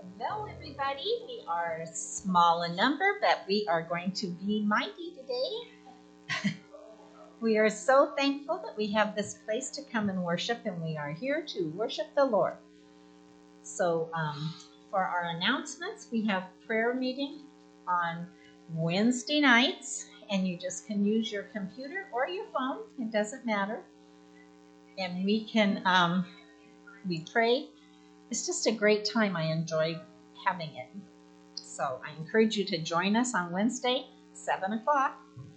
Hello, everybody. We are small in number, but we are going to be mighty today. We are so thankful that we have this place to come and worship, and we are here to worship the Lord. So, for our announcements, we have prayer meeting on Wednesday nights, and you just can use your computer or your phone. It doesn't matter. And we can, we pray. It's just a great time. I enjoy having it. So I encourage you to join us on Wednesday, 7 o'clock.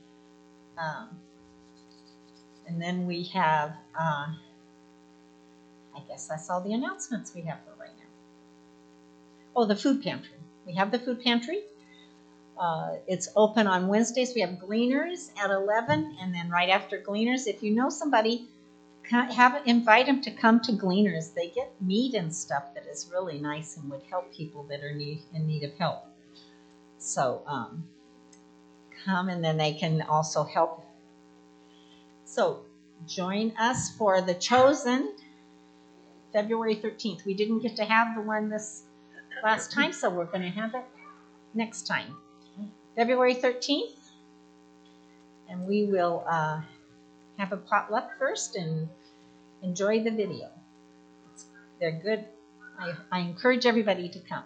And then we have, I guess that's all the announcements we have for right now. Oh, the food pantry. We have the food pantry. It's open on Wednesdays. We have Gleaners at 11. And then right after Gleaners, if you know somebody, invite them to come to Gleaners. They get meat and stuff that is really nice and would help people that are in need of help. So come, and then they can also help. So join us for the Chosen, February 13th. We didn't get to have the one this last time, so we're going to have it next time. February 13th, and we will have a potluck first and enjoy the video. They're good. I encourage everybody to come.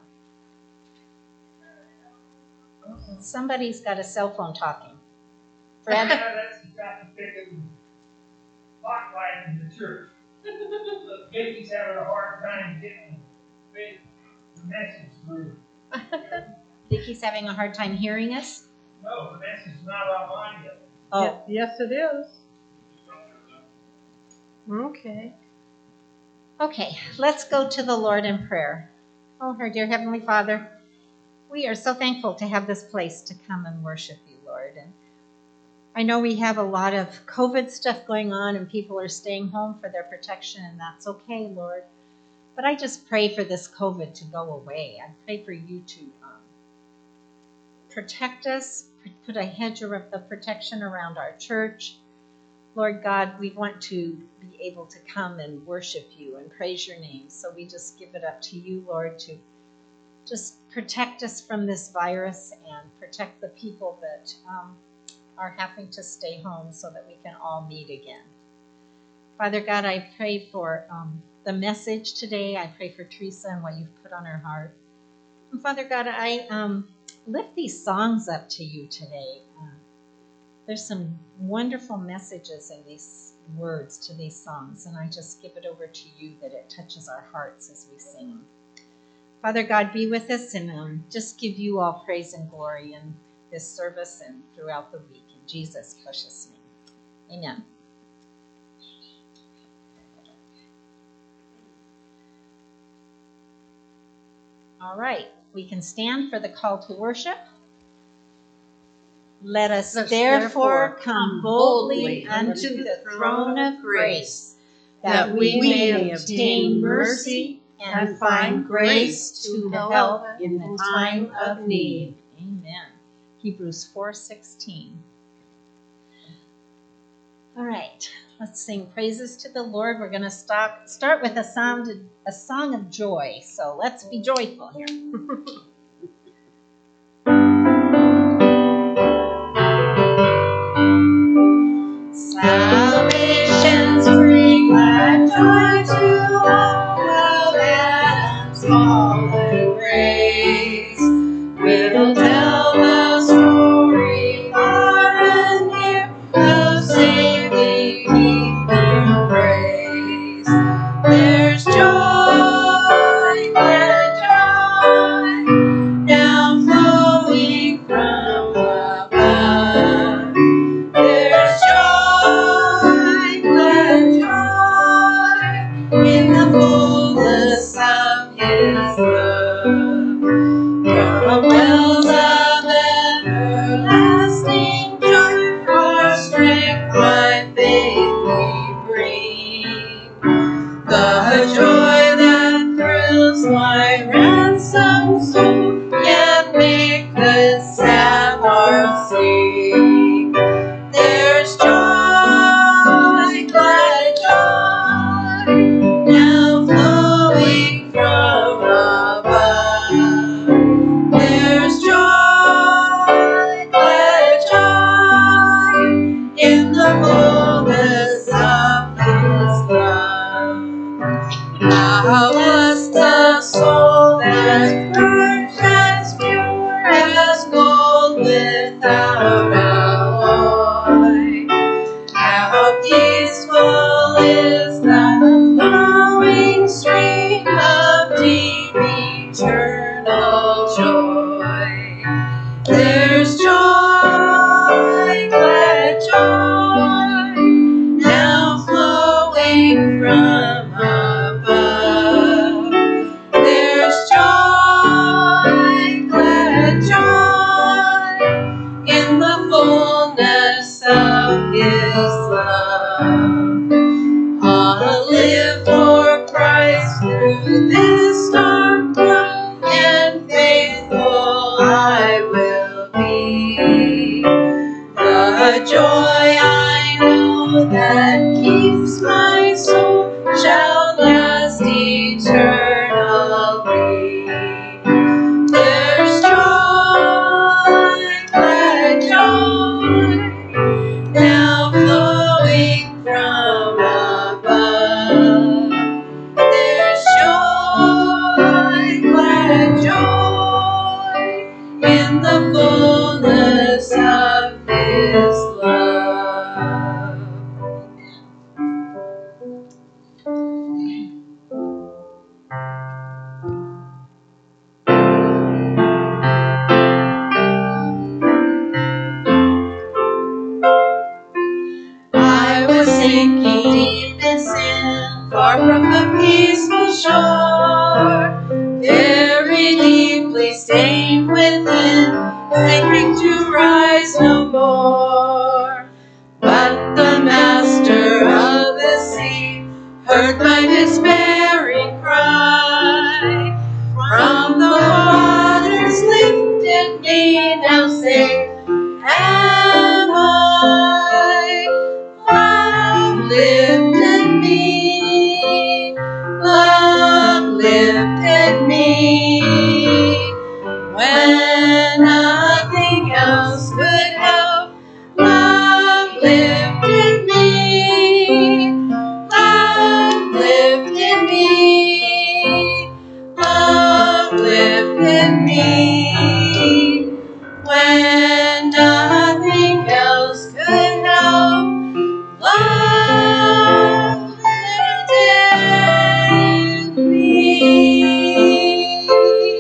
Somebody's got a cell phone talking. Fred? That's the traffic picking hot light in the church. Vicky's having a hard time getting the message through. Vicky's having a hard time hearing us? No, the message is not online yet. Oh. Yes, it is. Okay. Okay, let's go to the Lord in prayer. Oh, our dear Heavenly Father, we are so thankful to have this place to come and worship you, Lord. And I know we have a lot of COVID stuff going on and people are staying home for their protection, and that's okay, Lord. But I just pray for this COVID to go away. I pray for you to protect us, put a hedge of protection around our church. Lord God, we want to be able to come and worship you and praise your name. So we just give it up to you, Lord, to just protect us from this virus and protect the people that are having to stay home so that we can all meet again. Father God, I pray for the message today. I pray for Teresa and what you've put on her heart. And Father God, I lift these songs up to you today. There's some wonderful messages in these words to these songs, and I just give it over to you that it touches our hearts as we sing them. Father God, be with us and just give you all praise and glory in this service and throughout the week. In Jesus' precious name, amen. All right, we can stand for the call to worship. Let us therefore come boldly unto the throne of grace, that we may obtain mercy and find grace to help in the time of need. Amen. Hebrews 4:16. All right, let's sing praises to the Lord. We're going to start with a song of joy. So let's be joyful here. Salvation's bring glad joy to all, glad and small and grace. We'll tell the story far and near of safely keeping praise. There's joy, glad joy, now flowing from above. There's joy, glad joy, in the fullness of His love. From wells of everlasting joy, our strength by faith we bring. The joy that thrills my ransomed soul, yet make the sad heart sing. There's joy, glad joy, now flowing from above. within, sinking to rise no more. But the master of the sea heard my despairing cry. From the waters lifted me, now safe am I. Love lifted me, love lifted me, when nothing else could help. Love lifted me, love lifted me, love lifted me, when nothing else could help. Love lifted me.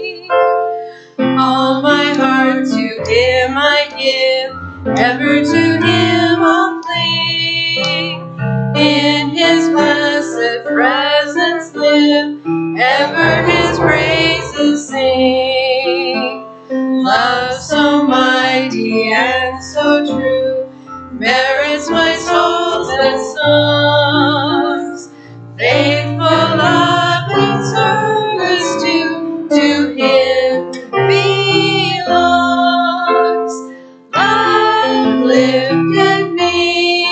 All my heart to Him I give, ever to Him I'll cling. In His blessed presence live, ever His praises sing. Love so mighty and so true merits my soul's best songs. Faithful love and service to Him belongs. Love lifted me,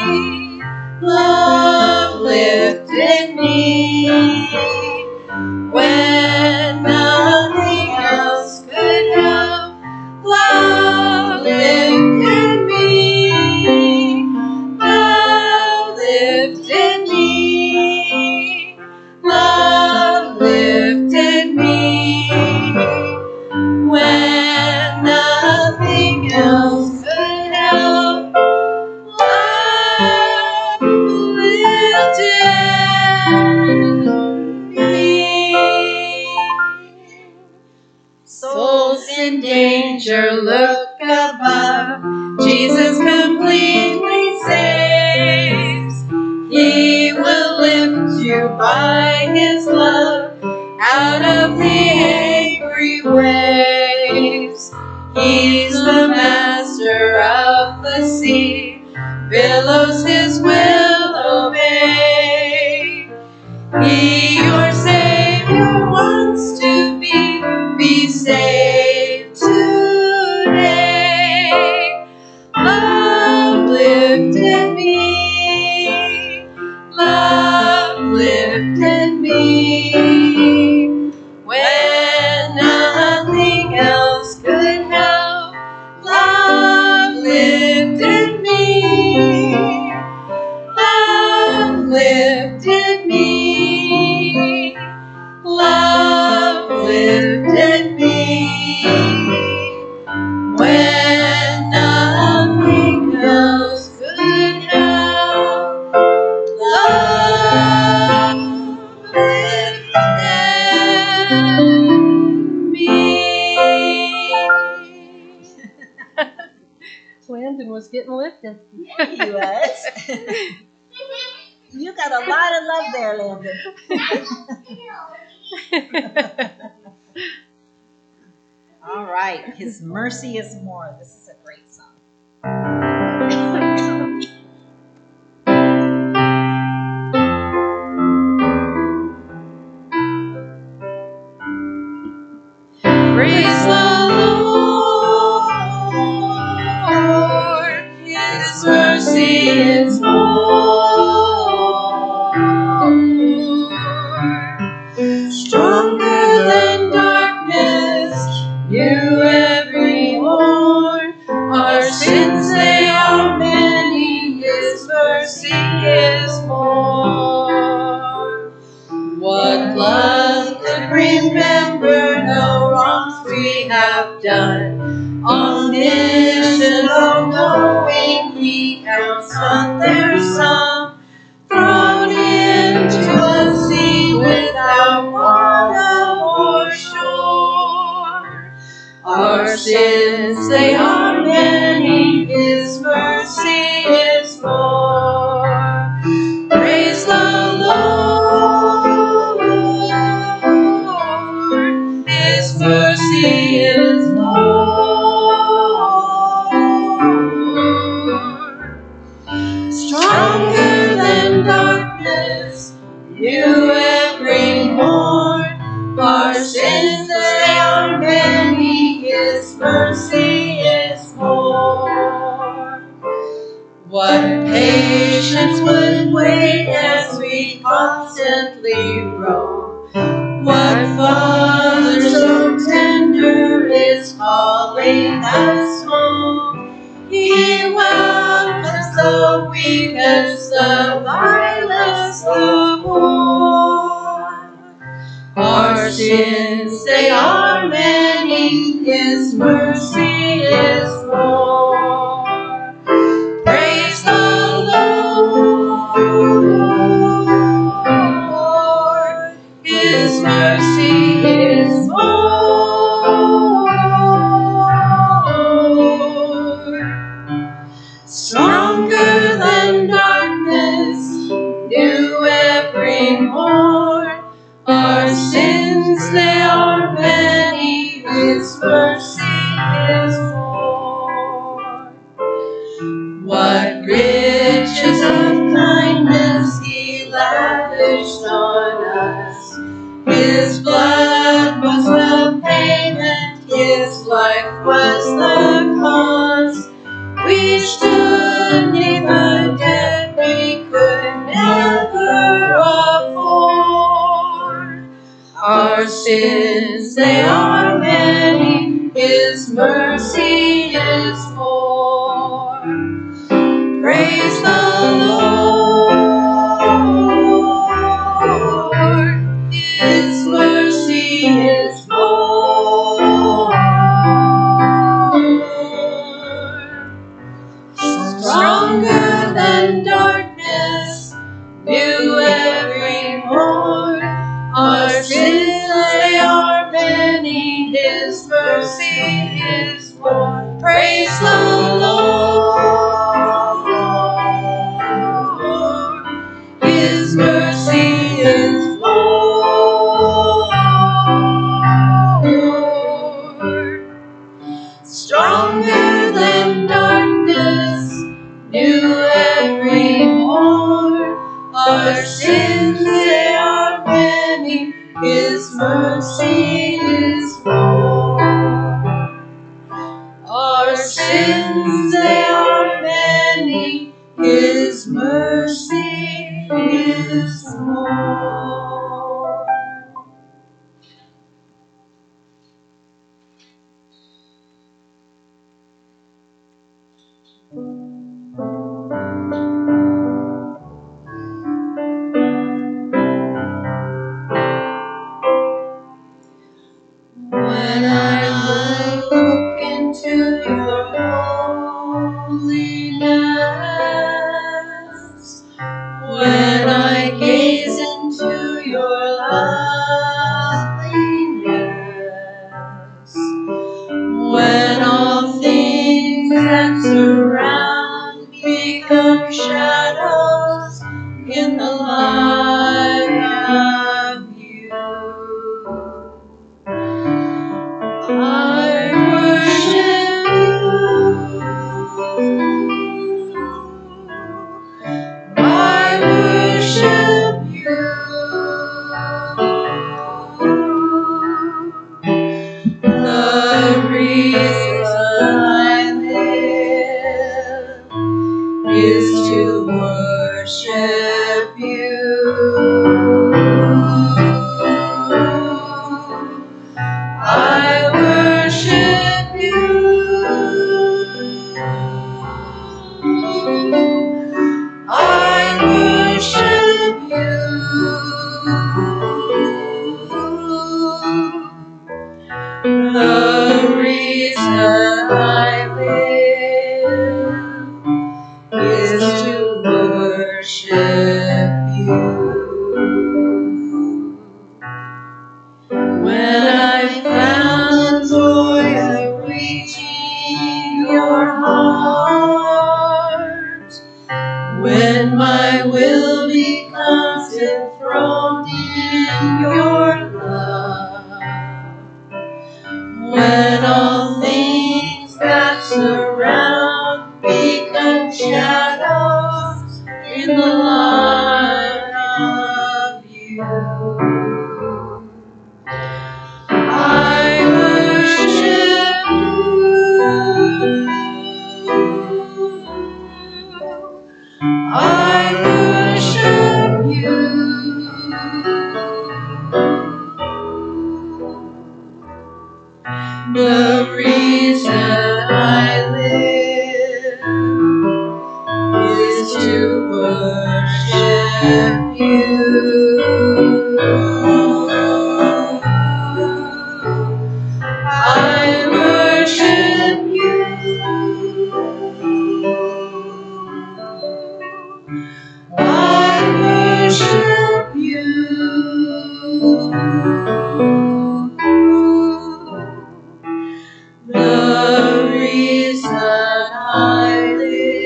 love lifted me, when nothing else could help. Love lifted me, love lifted me, love lifted me, when nothing else could help. Love lifted me. Souls in danger, look above. Jesus completely saves. He will lift you by His love out of the angry waves. He's the master of the sea, billows His will obey. He, your Savior, wants to be saved today. Love lifted me, love lifted me, when nothing else could help. Love lifted me, love lifted me, love lifted me, when nothing else could help. Love lifted me. Landon was getting lifted. Yeah, he was. You got a lot of love there, Landon. All right. His mercy is more. This is a great song. Praise the Lord, His mercy is more. Stronger than darkness, new every morn. Our sins, they are many, His mercy is more. What blood could remember no wrongs we have done? Omniscient, all-knowing, He counts not their sum. Thrown into the sea without bottom or shore. Our sins, they are many, His mercy is more. Praise the Lord, His mercy is more. Father so tender is calling us home. He welcomes the weak and the vilest, the poor. Our sins, they are many, His mercy is more. Praise the Lord, His mercy is more. Stronger than darkness, new every morn. Our sins, they are many, His mercy is more. What riches of kindness He lavished on us. His blood was the payment, His life was the cause. We stood neath the debt we could never afford. Our sins, they are many, His mercy is more. Praise the Lord, His mercy is more. Stronger than darkness, new every morn. Our sins, they are many, His mercy is more. Praise the Lord, His mercy is more. Stronger than darkness, new every morn. Our sins, they are many, His mercy is more. Our sins, they are many, His mercy is more. When I look into your holiness, when I gaze into your loveliness, when all things that surround become shadows in the light of you, I worship you. I worship you. The reason I live is to worship you. I worship you. I worship you. The reason I live is to worship you. When I found the joy of reaching your heart, when my will becomes enthroned in your love, when all things that The reason I live is to worship you. I worship you. I worship you. The reason I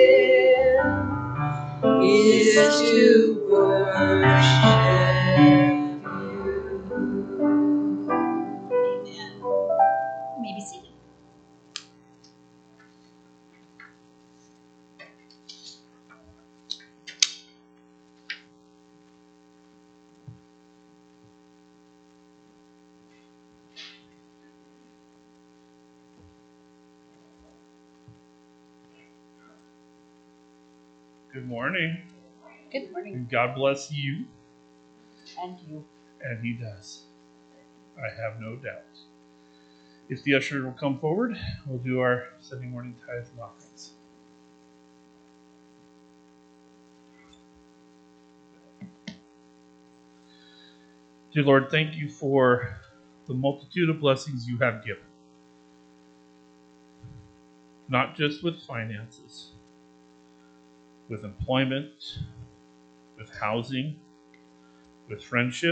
live is to worship you. Amen. You may be seated. Good morning, Good morning. and God bless you, And you. and He does. I have no doubt. If the usher will come forward, we'll do our Sunday morning tithes and offerings. Dear Lord, thank you for the multitude of blessings you have given. Not just with finances, with employment, with housing, with friendship,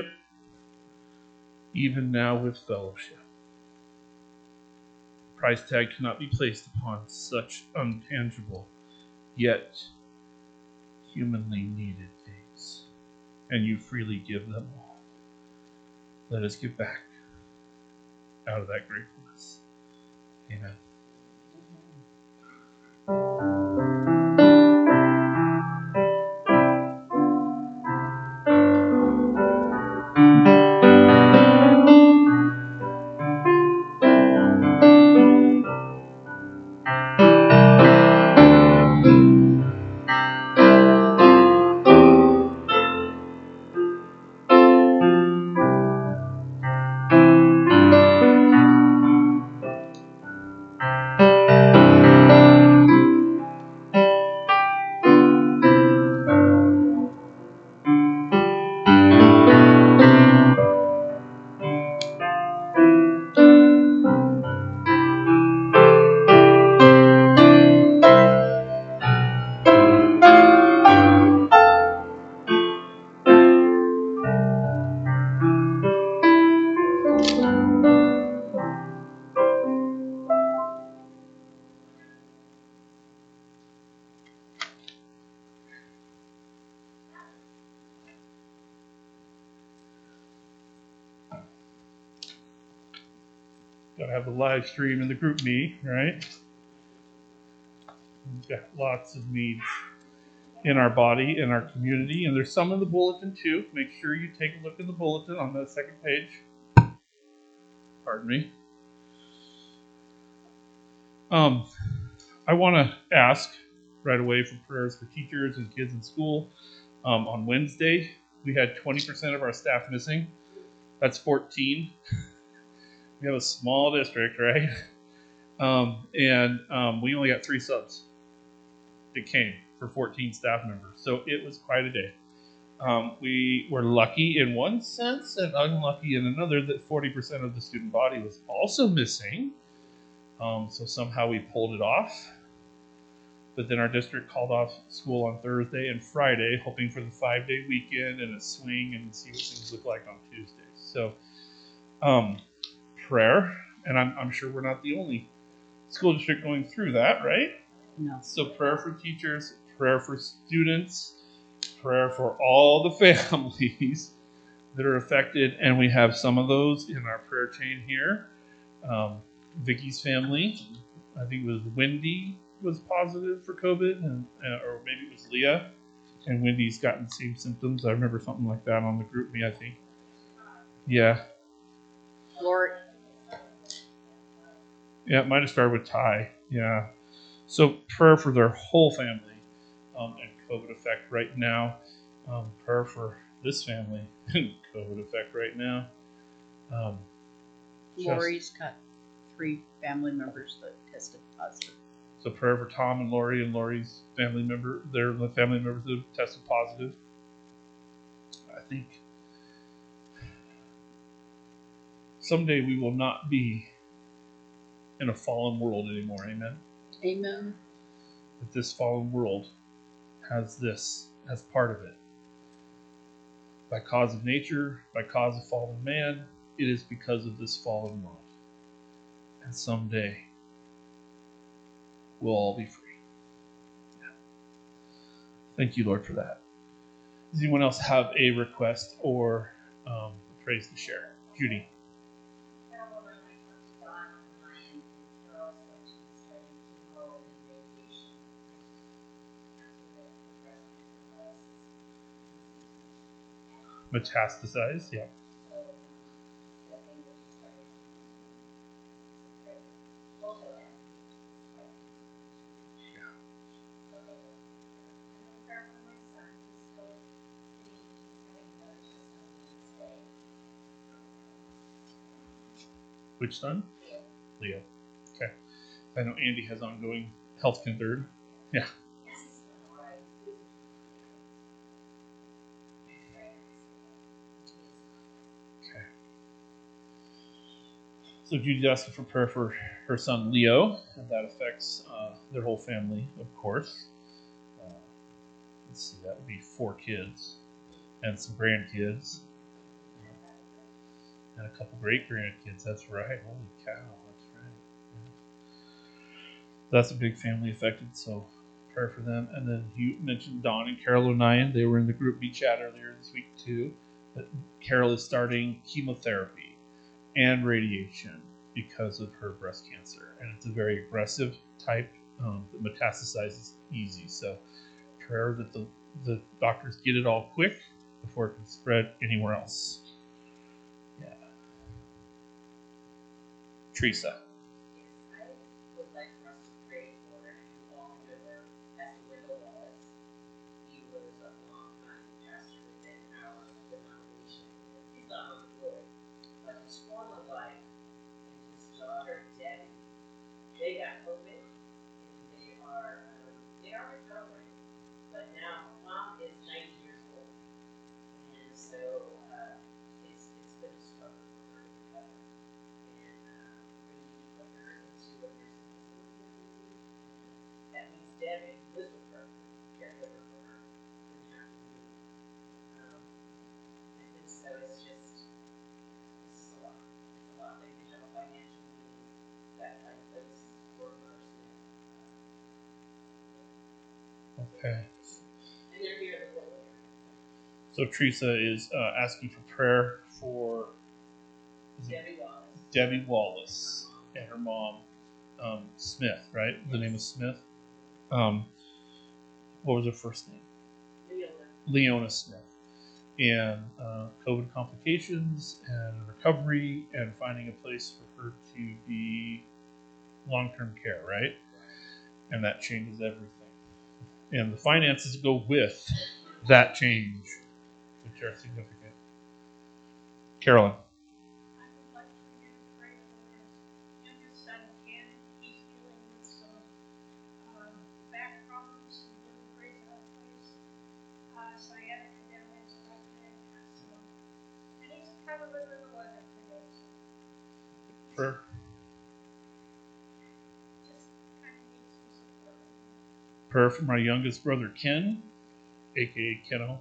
even now with fellowship. Price tag cannot be placed upon such untangible, yet humanly needed things, and you freely give them all. Let us give back out of that gratefulness. Amen. Gotta have the live stream and the group me, right? We've got lots of needs in our body, in our community, and there's some in the bulletin too. Make sure you take a look in the bulletin on the second page. Pardon me. I want to ask right away for prayers for teachers and kids in school. On Wednesday, we had 20% of our staff missing. That's 14. We have a small district, right? And we only got 3 subs that came for 14 staff members. So it was quite a day. We were lucky in one sense and unlucky in another that 40% of the student body was also missing. So somehow we pulled it off. But then our district called off school on Thursday and Friday, hoping for the 5-day weekend and a swing and see what things look like on Tuesday. So prayer, and I'm sure we're not the only school district going through that, right? No. So prayer for teachers, prayer for students, prayer for all the families that are affected, and we have some of those in our prayer chain here. Vicky's family, I think it was Wendy was positive for COVID, and or maybe it was Leah, and Wendy's gotten the same symptoms. I remember something like that on the group me, I think. Yeah. Lord. Yeah, it might have started with Ty. Yeah. So prayer for their whole family and COVID effect right now. Prayer for this family and COVID effect right now. Lori's got 3 family members that tested positive. So prayer for Tom and Lori's family member. They're the family members that have tested positive. I think someday we will not be in a fallen world anymore. Amen. Amen. That this fallen world has this as part of it. By cause of nature, by cause of fallen man, it is because of this fallen world. And someday we'll all be free. Yeah. Thank you, Lord, for that. Does anyone else have a request or a praise to share? Judy. Metastasize, yeah. Which son? Leo. Okay. I know Andy has ongoing health concern. Yeah. Okay. So Judy's asking for prayer for her son Leo, and that affects their whole family, of course. Let's see, that would be 4 kids and some grandkids. And a couple great grandkids. That's right. Holy cow. That's right. Yeah. That's a big family affected, so prayer for them. And then you mentioned Dawn and Carol O'Neill. They were in the group B chat earlier this week too. But Carol is starting chemotherapy and radiation because of her breast cancer. And it's a very aggressive type that metastasizes easy. So prayer that the doctors get it all quick before it can spread anywhere else. Yeah. Teresa. Yes, I would like for us to pray for you all remember Pastor Wendell Wallace. He was a long time pastor within our denomination. He's not on the board, but his former wife and his daughter Debbie, they got COVID and they are recovering. But now mom is 90 years old, and so it's been a struggle for her to recover. And we need to put her into a nursing facility. That means Debbie, who lives with her, caregiver for her, wouldn't have to move. And so it's a lot. It's a lot. They have a financial need that kind of place for a person. Okay. And they're here to work. So Teresa is asking for prayer for Debbie Wallace and her mom, Smith, right? The name is Smith. What was her first name? Leona Smith. And COVID complications and recovery and finding a place for her to be long-term care, right? And that changes everything. And the finances go with that change, which are significant. Carolyn. I would like for you to pray for his youngest son, Ken. He's dealing with some back problems. He really prays out of place. Sciatica down his left leg. And he's kind of under the weather today. So Prayer. just kind of needs some support. Prayer for my youngest brother, Ken, a.k.a. Keno.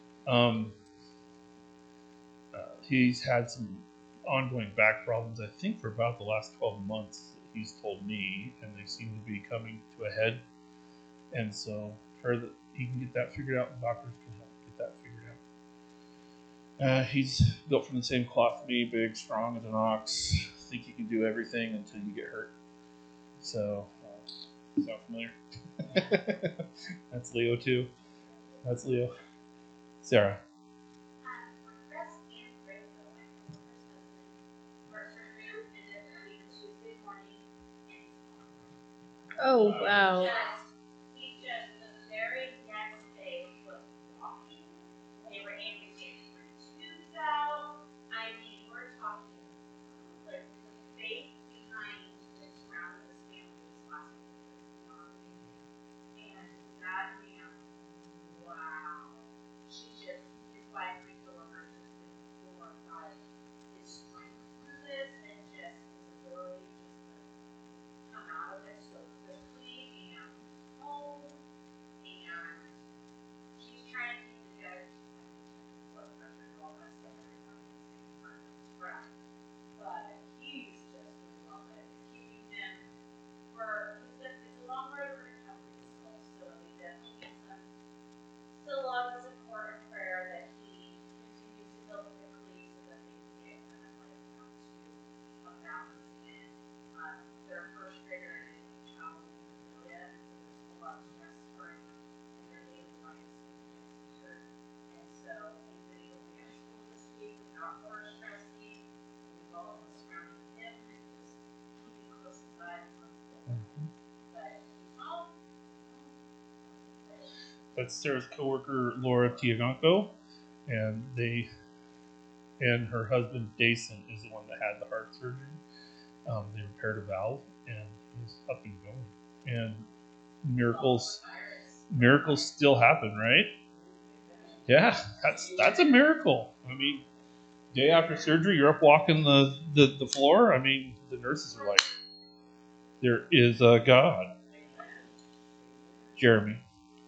He's had some ongoing back problems, I think, for about the last 12 months, he's told me, and they seem to be coming to a head. And so, prayer that he can get that figured out, and doctors can help get that figured out. He's built from the same cloth me, big, strong as an ox. Think he can do everything until you get hurt. So, sound familiar? That's Leo too. That's Leo. Sarah. Oh, wow. He just the very next day was walking. They were able to get tubes out. I mean, we're talking like the faith behind So he said he'll be at school this week without first trustee. We've all been surrounding him and just keeping close aside on school. But he's home. That's Sarah's coworker Laura Tiagonco, and and her husband Dason is the one that had the heart surgery. They repaired a valve, and he's up and going. And miracles still happen, right? Yeah, that's a miracle. I mean, day after surgery, you're up walking the floor. I mean, the nurses are like, there is a God. Jeremy.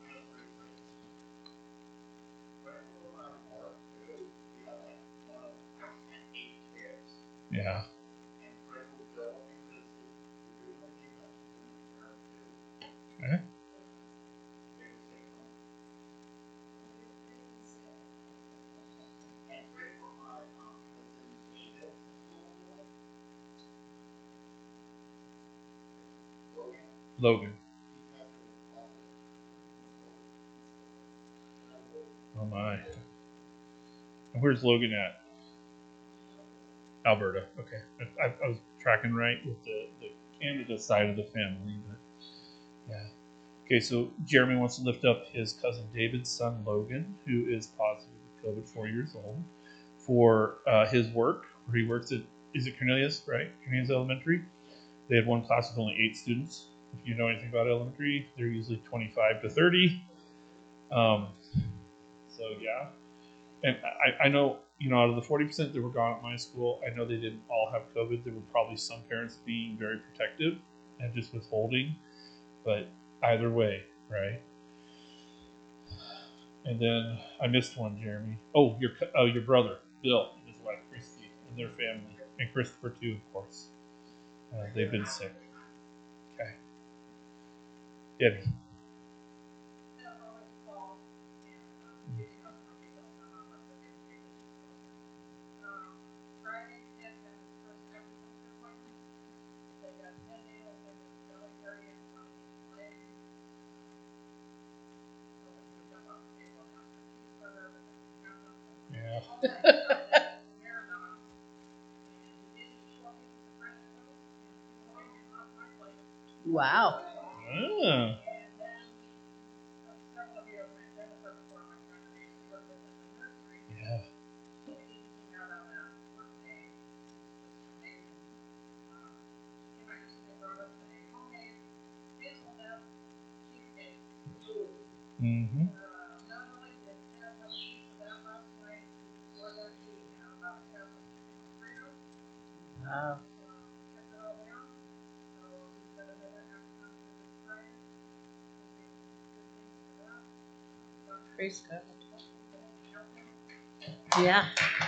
Yeah. Okay. Logan. Oh my. And where's Logan at? Alberta. Okay. I was tracking right with the Canada side of the family, but yeah. Okay, so Jeremy wants to lift up his cousin David's son Logan, who is positive with COVID, 4 years old, for his work, where he works at, is it Cornelius, right? Cornelius Elementary. They had one class with only 8 students. If you know anything about elementary, they're usually 25 to 30. So yeah, and I know, out of the 40% that were gone at my school, I know they didn't all have COVID. There were probably some parents being very protective and just withholding, but either way, right? And then I missed one, Jeremy. Oh, your brother Bill and his wife Christy and their family, and Christopher too, of course. They've been sick. Okay, Debbie. Yeah. Wow. Ah. Yeah. Mm-hmm. Wow. Praise God. Yeah.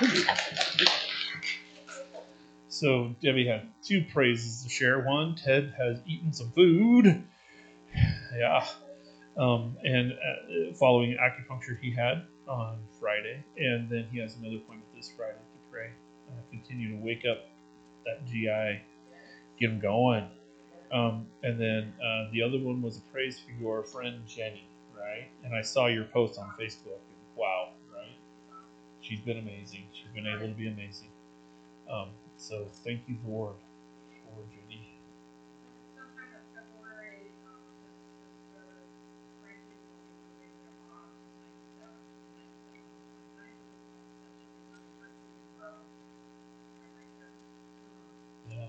So Debbie had 2 praises to share. One, Ted has eaten some food. Yeah. And following acupuncture he had on Friday, and then he has another appointment this Friday to pray. Continue to wake up that GI, get him going. And then the other one was a praise for your friend Jenny, right? And I saw your post on Facebook. And wow, right? She's been amazing. She's been able to be amazing. So thank you, Lord, for Jenny. Yeah.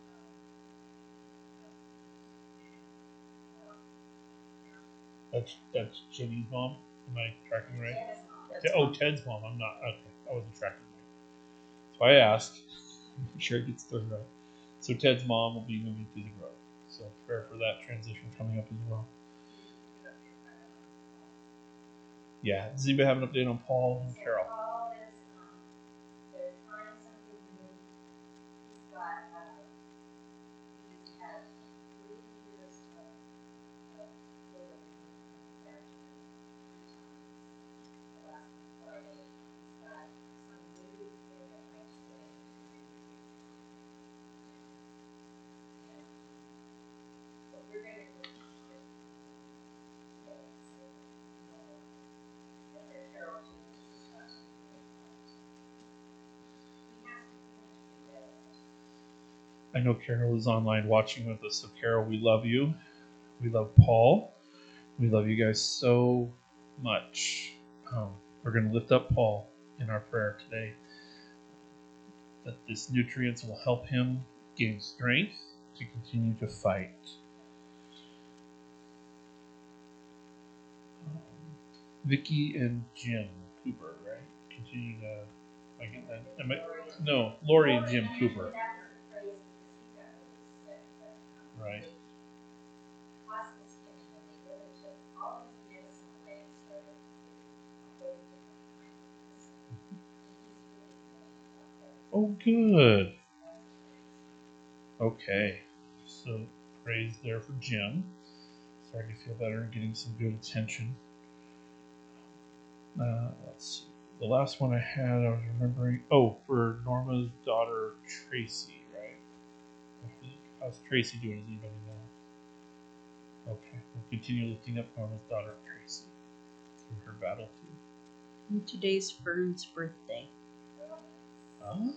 That's Jenny's mom. Am I tracking right? Ted's mom. I'm not. Okay, I wasn't tracking right. So I asked. Make sure it gets through right. So Ted's mom will be moving to the Grove. So prayer for that transition coming up as well. Yeah. Does anybody have an update on Paul and Carol? Paul is, they're trying something new. He's got, he's had 3 years of living therapy 3 times. The last one Friday, he's got some new thing that makes it. But we're gonna go. Carol too. I know Carol is online watching with us, so Carol, we love you. We love Paul. We love you guys so much. We're going to lift up Paul in our prayer today, that this nutrients will help him gain strength to continue to fight. Vicky and Jim Cooper, right? Continue to. No, Lori and Jim Cooper. Right. Oh, good. Okay. So, praise there for Jim. Starting to feel better and getting some good attention. Let's see. The last one I had, I was remembering. Oh, for Norma's daughter, Tracy, right? I think. How's Tracy doing? Does anybody know? Okay. We'll continue lifting up Norma's daughter, Tracy, through her battle, too. And today's Fern's birthday. Oh.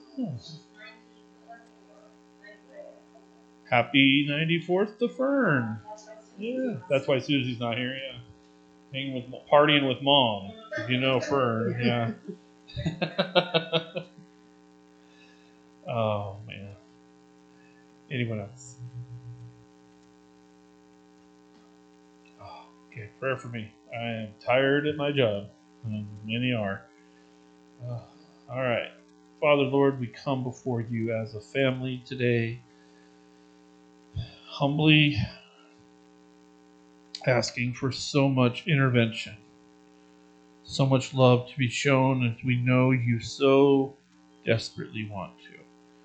Happy 94th to Fern. Yeah. That's why Susie's not here, yeah. Partying with Mom. You know Fern, yeah. Oh, man. Anyone else? Oh, okay, prayer for me. I am tired at my job. Many are. All right. Father, Lord, we come before you as a family today, humbly asking for so much intervention, so much love to be shown, as we know you so desperately want to.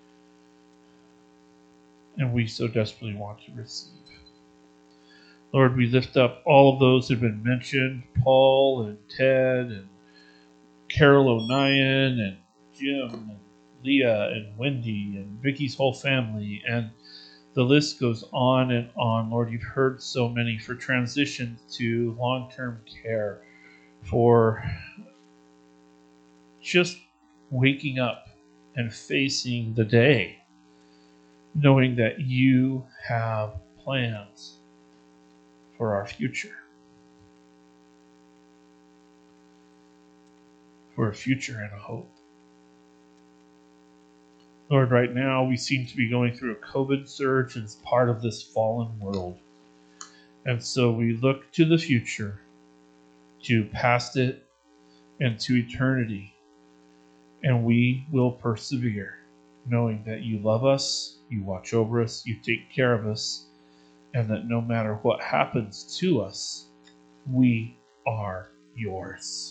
And we so desperately want to receive. Lord, we lift up all of those who have been mentioned, Paul and Ted and Carol O'Nien and Jim and Leah and Wendy and Vicky's whole family, and the list goes on and on. Lord, you've heard so many for transitions to long-term care, for just waking up and facing the day, knowing that you have plans for our future, for a future and a hope. Lord, right now we seem to be going through a COVID surge as part of this fallen world. And so we look to the future, to past it, and to eternity. And we will persevere, knowing that you love us, you watch over us, you take care of us, and that no matter what happens to us, we are yours.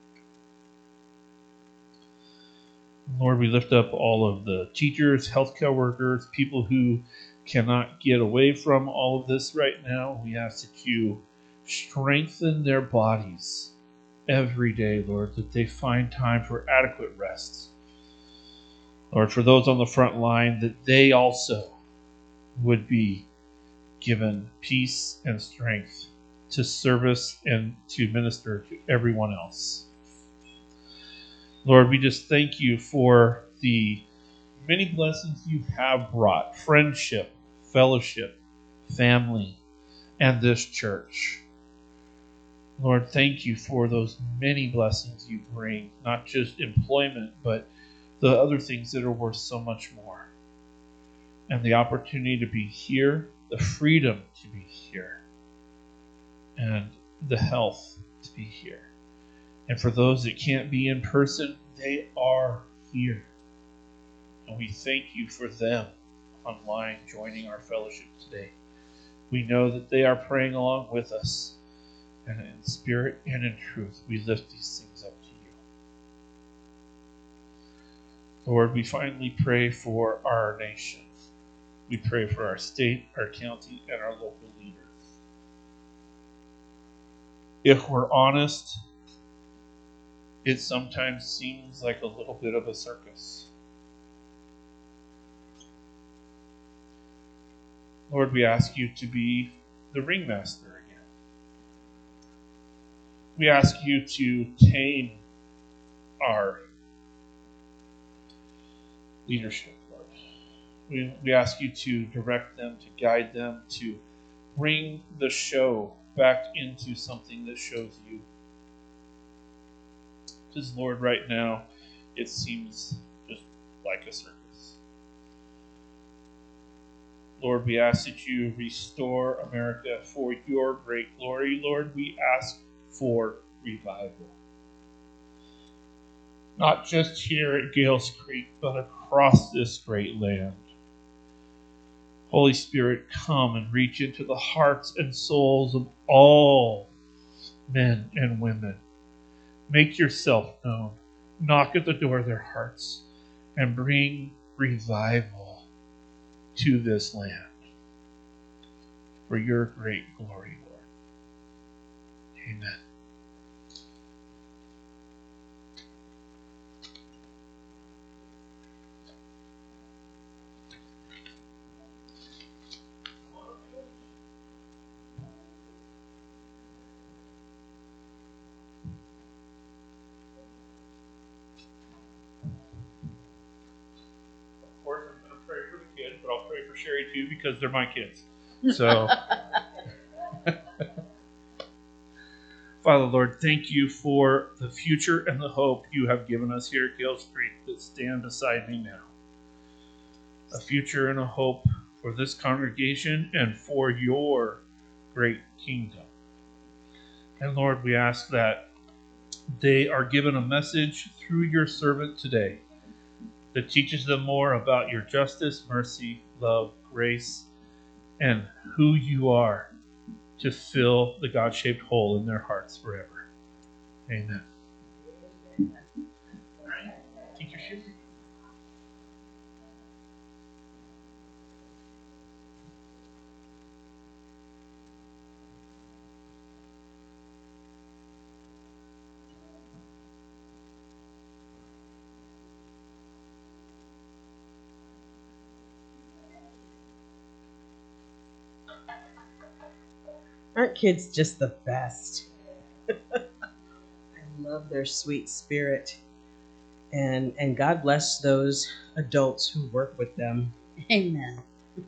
Lord, we lift up all of the teachers, healthcare workers, people who cannot get away from all of this right now. We ask that you strengthen their bodies every day, Lord, that they find time for adequate rest. Lord, for those on the front line, that they also would be given peace and strength to service and to minister to everyone else. Lord, we just thank you for the many blessings you have brought: friendship, fellowship, family, and this church. Lord, thank you for those many blessings you bring, not just employment, but the other things that are worth so much more. And the opportunity to be here, the freedom to be here, and the health to be here. And for those that can't be in person, they are here. And we thank you for them online joining our fellowship today. We know that they are praying along with us. And in spirit and in truth, we lift these things up to you. Lord, we finally pray for our nation. We pray for our state, our county, and our local leaders. If we're honest, it sometimes seems like a little bit of a circus. Lord, we ask you to be the ringmaster again. We ask you to tame our leadership, Lord. We ask you to direct them, to guide them, to bring the show back into something that shows you. Because, Lord, right now, it seems just like a circus. Lord, we ask that you restore America for your great glory. Lord, we ask for revival. Not just here at Gales Creek, but across this great land. Holy Spirit, come and reach into the hearts and souls of all men and women. Make yourself known. Knock at the door of their hearts and bring revival to this land for your great glory, Lord. Amen. Of course, I'm going to pray for the kids, but I'll pray for Sherry too because they're my kids. So, Father, Lord, thank you for the future and the hope you have given us here at Gales Creek that stand beside me now. A future and a hope for this congregation and for your great kingdom. And Lord, we ask that they are given a message through your servant today that teaches them more about your justice, mercy, love, grace, and who you are to fill the God-shaped hole in their hearts forever. Amen. All right. Teacher Sherry. Aren't kids just the best? I love their sweet spirit. And God bless those adults who work with them. Amen.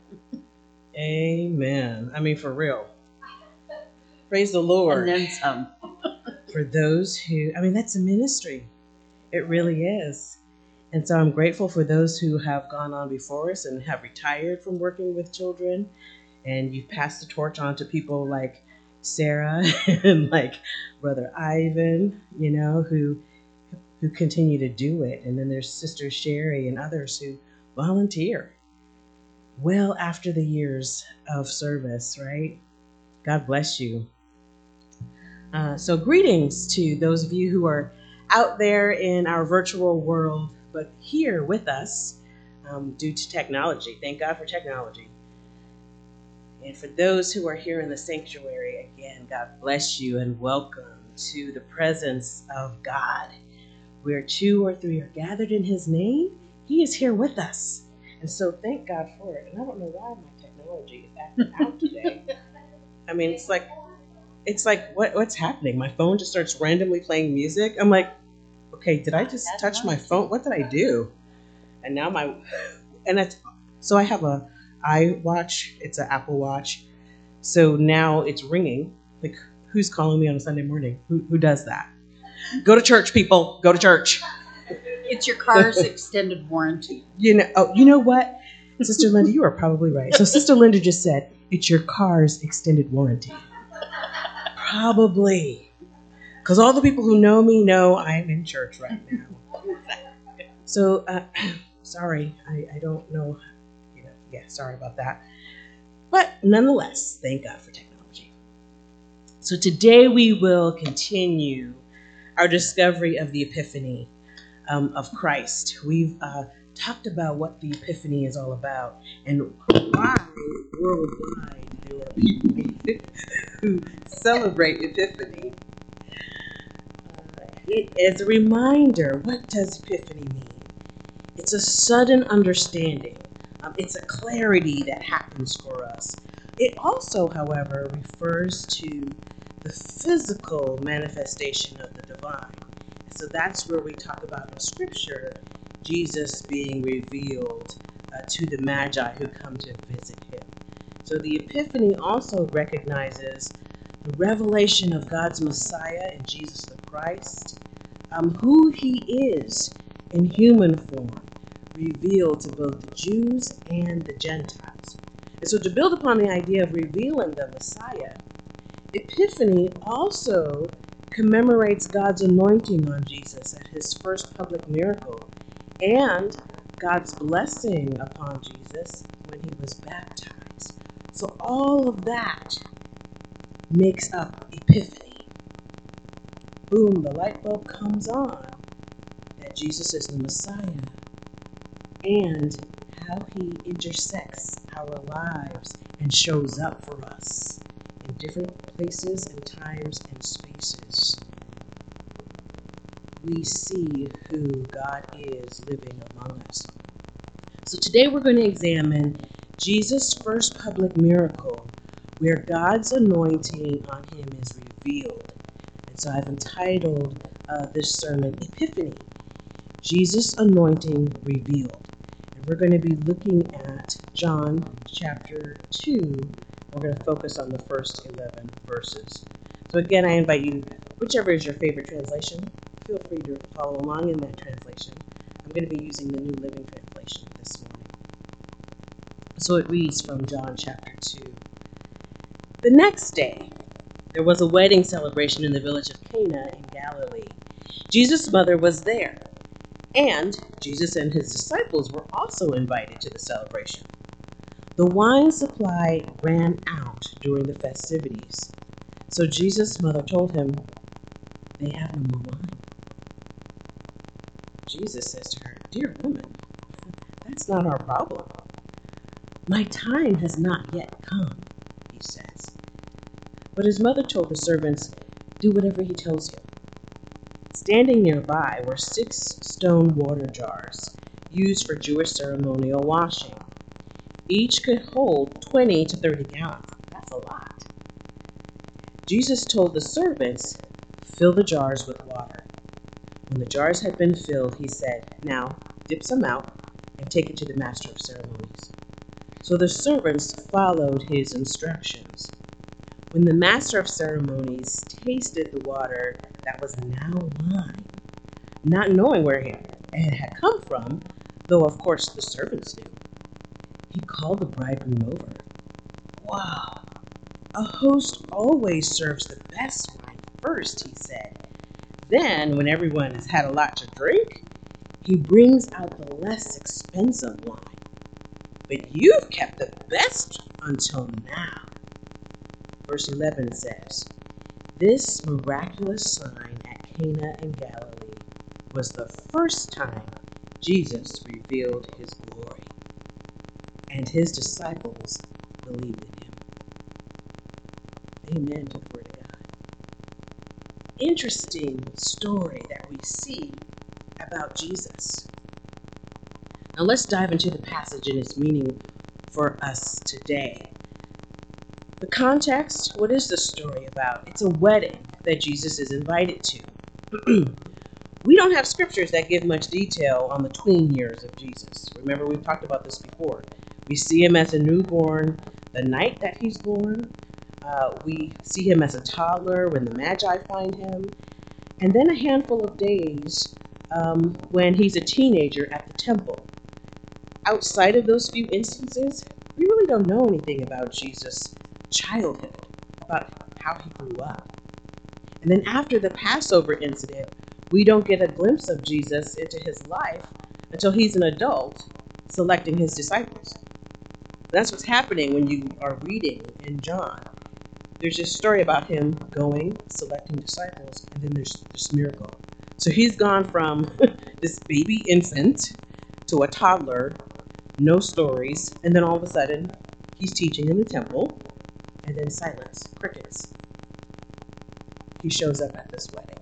Amen. I mean, for real. Praise the Lord. And then some. For those who, I mean, that's a ministry. It really is. And so I'm grateful for those who have gone on before us and have retired from working with children. And you've passed the torch on to people like Sarah and like Brother Ivan, you know, who continue to do it. And then there's Sister Sherry and others who volunteer well after the years of service, right? God bless you. So greetings to those of you who are out there in our virtual world, but here with us due to technology. Thank God for technology. And for those who are here in the sanctuary, again, God bless you and welcome to the presence of God. Where 2 or 3 are gathered in his name, he is here with us. And so thank God for it. And I don't know why my technology is acting out today. I mean, it's like what's happening? My phone just starts randomly playing music. I'm like, okay, did I just touch my phone? What did I do? And now so I have a iWatch. It's an Apple Watch. So now it's ringing. Like, who's calling me on a Sunday morning? Who does that? Go to church, people. Go to church. It's your car's extended warranty. You know what? Sister Linda, you are probably right. So Sister Linda just said, it's your car's extended warranty. Probably. Because all the people who know me know I'm in church right now. So, sorry. I don't know. Yeah, sorry about that. But nonetheless, thank God for technology. So today we will continue our discovery of the Epiphany of Christ. We've talked about what the Epiphany is all about and why worldwide there are people who celebrate Epiphany. It is a reminder, what does Epiphany mean? It's a sudden understanding. It's a clarity that happens for us. It also, however, refers to the physical manifestation of the divine. So that's where we talk about in Scripture, Jesus being revealed to the Magi who come to visit him. So the Epiphany also recognizes the revelation of God's Messiah in Jesus the Christ, who he is in human form, revealed to both the Jews and the Gentiles. And so to build upon the idea of revealing the Messiah, Epiphany also commemorates God's anointing on Jesus at his first public miracle and God's blessing upon Jesus when he was baptized. So all of that makes up Epiphany. Boom, the light bulb comes on that Jesus is the Messiah and how he intersects our lives and shows up for us in different places and times and spaces. We see who God is living among us. So today we're going to examine Jesus' first public miracle where God's anointing on him is revealed. And so I've entitled this sermon, Epiphany, Jesus' Anointing Revealed. And we're going to be looking at John chapter 2. We're going to focus on the first 11 verses. So again, I invite you, whichever is your favorite translation, feel free to follow along in that translation. I'm going to be using the New Living Translation this morning. So it reads from John chapter 2. The next day, there was a wedding celebration in the village of Cana in Galilee. Jesus' mother was there, and Jesus and his disciples were also invited to the celebration. The wine supply ran out during the festivities, so Jesus' mother told him, "They have no more wine." Jesus says to her, "Dear woman, that's not our problem. My time has not yet come," he says. But his mother told the servants, "Do whatever he tells you." Standing nearby were 6 stone water jars used for Jewish ceremonial washing. Each could hold 20 to 30 gallons. That's a lot. Jesus told the servants, "Fill the jars with water." When the jars had been filled, he said, "Now dip some out and take it to the master of ceremonies." So the servants followed his instructions. When the master of ceremonies tasted the water that was now wine, not knowing where it had come from, though of course the servants knew, he called the bridegroom over. "Wow, a host always serves the best wine first," he said. "Then, when everyone has had a lot to drink, he brings out the less expensive wine. But you've kept the best until now." Verse 11 says, "This miraculous sign at Cana in Galilee was the first time Jesus revealed his glory, and his disciples believed in him." Amen to the word of God. Interesting story that we see about Jesus. Now let's dive into the passage and its meaning for us today. The context, what is this story about? It's a wedding that Jesus is invited to. We don't have scriptures that give much detail on the tween years of Jesus. Remember, we've talked about this before. We see him as a newborn the night that he's born. We see him as a toddler when the Magi find him. And then a handful of days when he's a teenager at the temple. Outside of those few instances, we really don't know anything about Jesus' childhood, about how he grew up. And then after the Passover incident, we don't get a glimpse of Jesus into his life until he's an adult selecting his disciples. That's what's happening when you are reading in John. There's this story about him going, selecting disciples, and then there's this miracle. So he's gone from this baby infant to a toddler, no stories, and then all of a sudden, he's teaching in the temple, and then silence, crickets. He shows up at this wedding.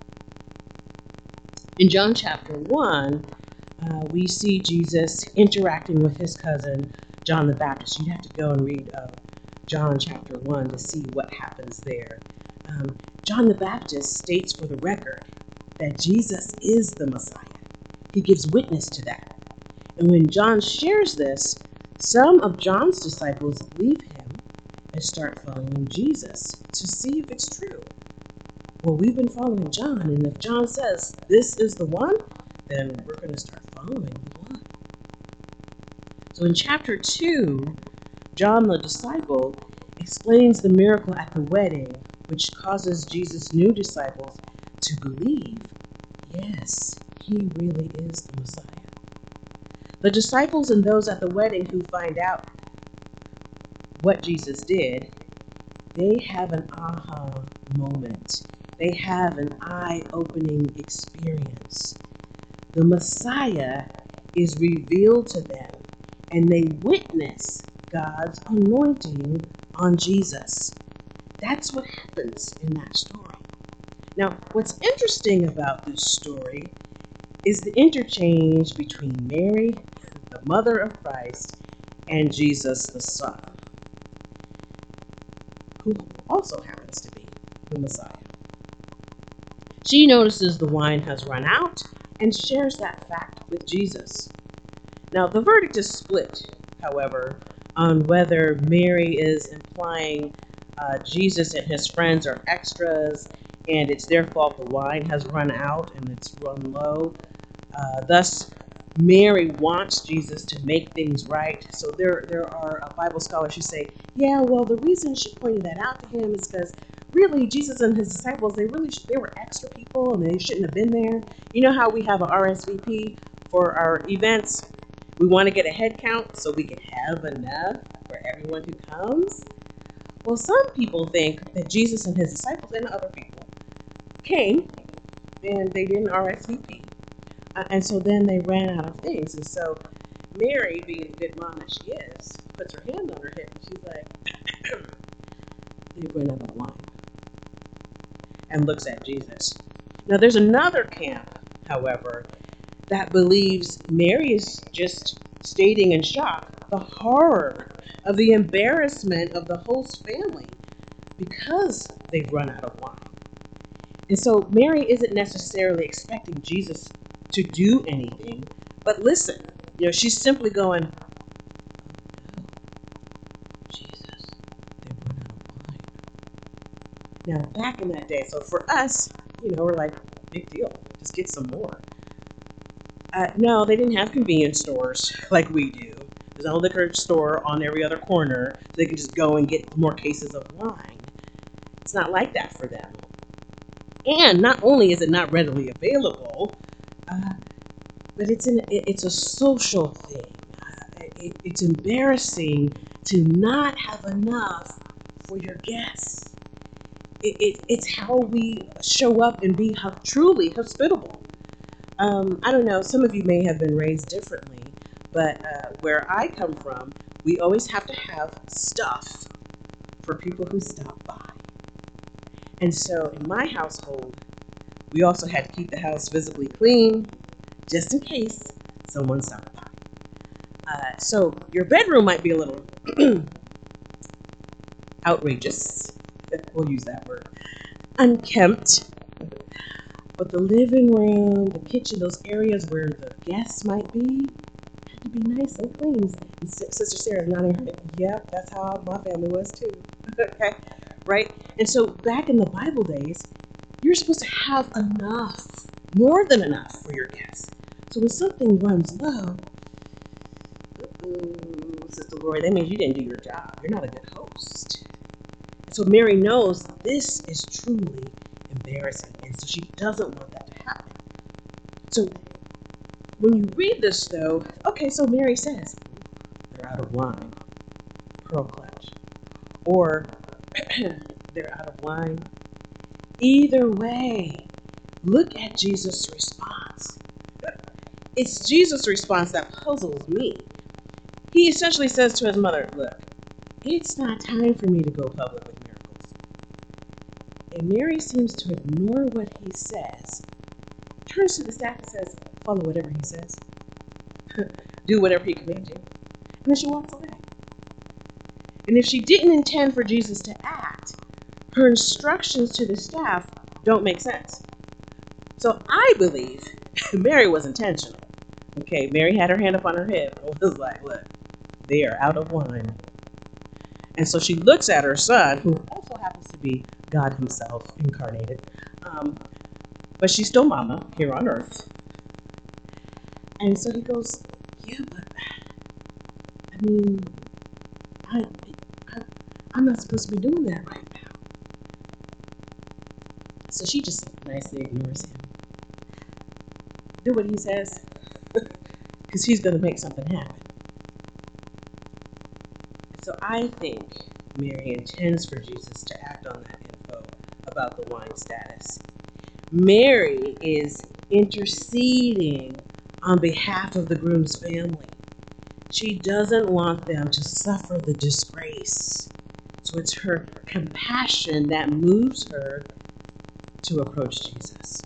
In John chapter 1, we see Jesus interacting with his cousin, John the Baptist. You'd have to go and read John chapter 1 to see what happens there. John the Baptist states for the record that Jesus is the Messiah. He gives witness to that. And when John shares this, some of John's disciples leave him and start following Jesus to see if it's true. Well, we've been following John, and if John says this is the one, then we're going to start following the one. So in chapter 2, John the disciple explains the miracle at the wedding, which causes Jesus' new disciples to believe, yes, he really is the Messiah. The disciples and those at the wedding who find out what Jesus did, they have an aha moment. They have an eye-opening experience. The Messiah is revealed to them, and they witness God's anointing on Jesus. That's what happens in that story. Now, what's interesting about this story is the interchange between Mary, the mother of Christ, and Jesus the Son, who also happens to be the Messiah. She notices the wine has run out and shares that fact with Jesus. Now, the verdict is split, however, on whether Mary is implying Jesus and his friends are extras and it's their fault the wine has run out and it's run low. Thus, Mary wants Jesus to make things right. So there are Bible scholars who say, yeah, well, the reason she pointed that out to him is because really Jesus and his disciples, they were extra people and they shouldn't have been there. You know how we have an RSVP for our events? We want to get a head count so we can have enough for everyone who comes. Well, some people think that Jesus and his disciples and other people came and they didn't RSVP. And so then they ran out of things. And so Mary, being the good mom that she is, puts her hand on her hip and she's like, they ran out of wine. And looks at Jesus. Now there's another camp, however, that believes Mary is just stating in shock the horror of the embarrassment of the host family because they've run out of wine. And so Mary isn't necessarily expecting Jesus to do anything, but listen, she's simply going, oh no, Jesus, they've run out of wine. Now, back in that day, so for us, we're like, big deal, just get some more. No, they didn't have convenience stores like we do. There's a liquor store on every other corner, so they can just go and get more cases of wine. It's not like that for them. And not only is it not readily available, but it's a social thing. It's embarrassing to not have enough for your guests. It's how we show up and be truly hospitable. I don't know, some of you may have been raised differently, but where I come from, we always have to have stuff for people who stop by. And so in my household, we also had to keep the house visibly clean, just in case someone stopped by. So your bedroom might be a little outrageous, we'll use that word, unkempt. But the living room, the kitchen, those areas where the guests might be, had to be nice and clean. And Sister Sarah's nodding her head. Yep, that's how my family was too. Okay, right? And so back in the Bible days, you're supposed to have enough, more than enough for your guests. So when something runs low, Sister Lori, that means you didn't do your job. You're not a good host. And so Mary knows this is truly embarrassing, and so she doesn't want that to happen. So when you read this, though, okay, so Mary says, they're out of wine, pearl clutch, or they're out of wine. Either way, look at Jesus' response. It's Jesus' response that puzzles me. He essentially says to his mother, look, it's not time for me to go public with miracles. And Mary seems to ignore what he says, turns to the staff and says, follow whatever he says. Do whatever he commands you. And then she walks away. And if she didn't intend for Jesus to act, her instructions to the staff don't make sense. So I believe Mary was intentional. Okay, Mary had her hand up on her hip and was like, look, they are out of wine. And so she looks at her son, who also happens to be God himself incarnated. But she's still mama here on earth. And so he goes, yeah, but I mean, I'm not supposed to be doing that right now. So she just nicely ignores him. Do what he says, because he's going to make something happen. So I think Mary intends for Jesus to act on that info about the wine status. Mary is interceding on behalf of the groom's family. She doesn't want them to suffer the disgrace. So it's her compassion that moves her to approach Jesus.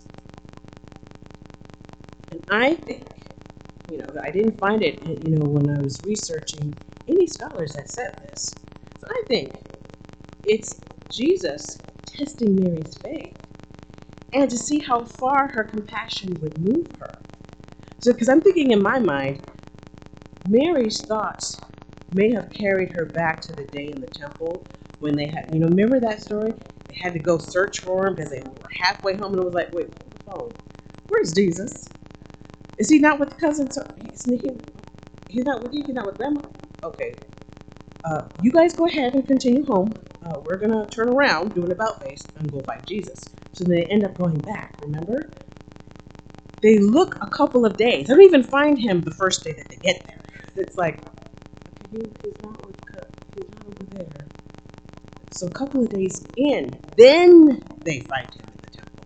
And I think, I didn't find it, when I was researching any scholars that said this. So I think it's Jesus testing Mary's faith and to see how far her compassion would move her. So, because I'm thinking in my mind, Mary's thoughts may have carried her back to the day in the temple when they had, remember that story? They had to go search for him because they were halfway home and it was like, wait, hold the phone. Where's Jesus? Is he not with the cousins? He's not with you? He's not with grandma? Okay. You guys go ahead and continue home. We're going to turn around, do an about face, and go find Jesus. So they end up going back, remember? They look a couple of days. They don't even find him the first day that they get there. It's like, okay, he's not over there. So a couple of days in, then they find him in the temple.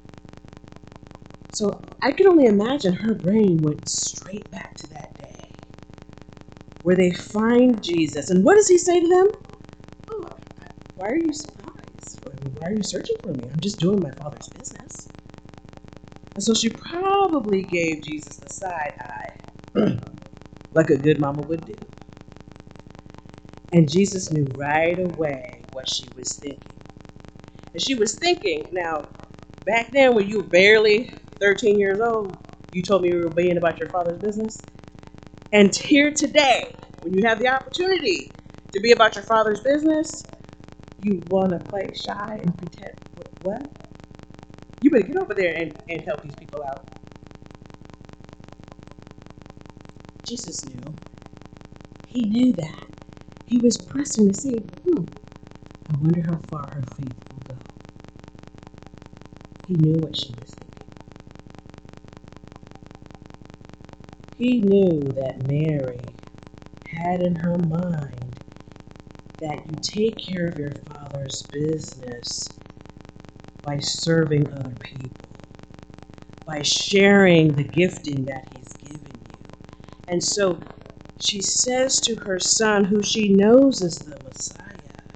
So I can only imagine her brain went straight back to that day where they find Jesus. And what does he say to them? Oh, why are you surprised? Why are you searching for me? I'm just doing my Father's business. And so she probably gave Jesus the side eye, like a good mama would do. And Jesus knew right away what she was thinking. And she was thinking, now, back then when you were barely 13 years old, you told me you were being about your Father's business. And here today, when you have the opportunity to be about your Father's business, you want to play shy and pretend. What? You better get over there and help these people out. Jesus knew. He knew that. He was pressing to see, I wonder how far her faith will go. He knew what she was thinking. He knew that Mary had in her mind that you take care of your Father's business by serving other people, by sharing the gifting that he's given you. And so she says to her son, who she knows is the Messiah,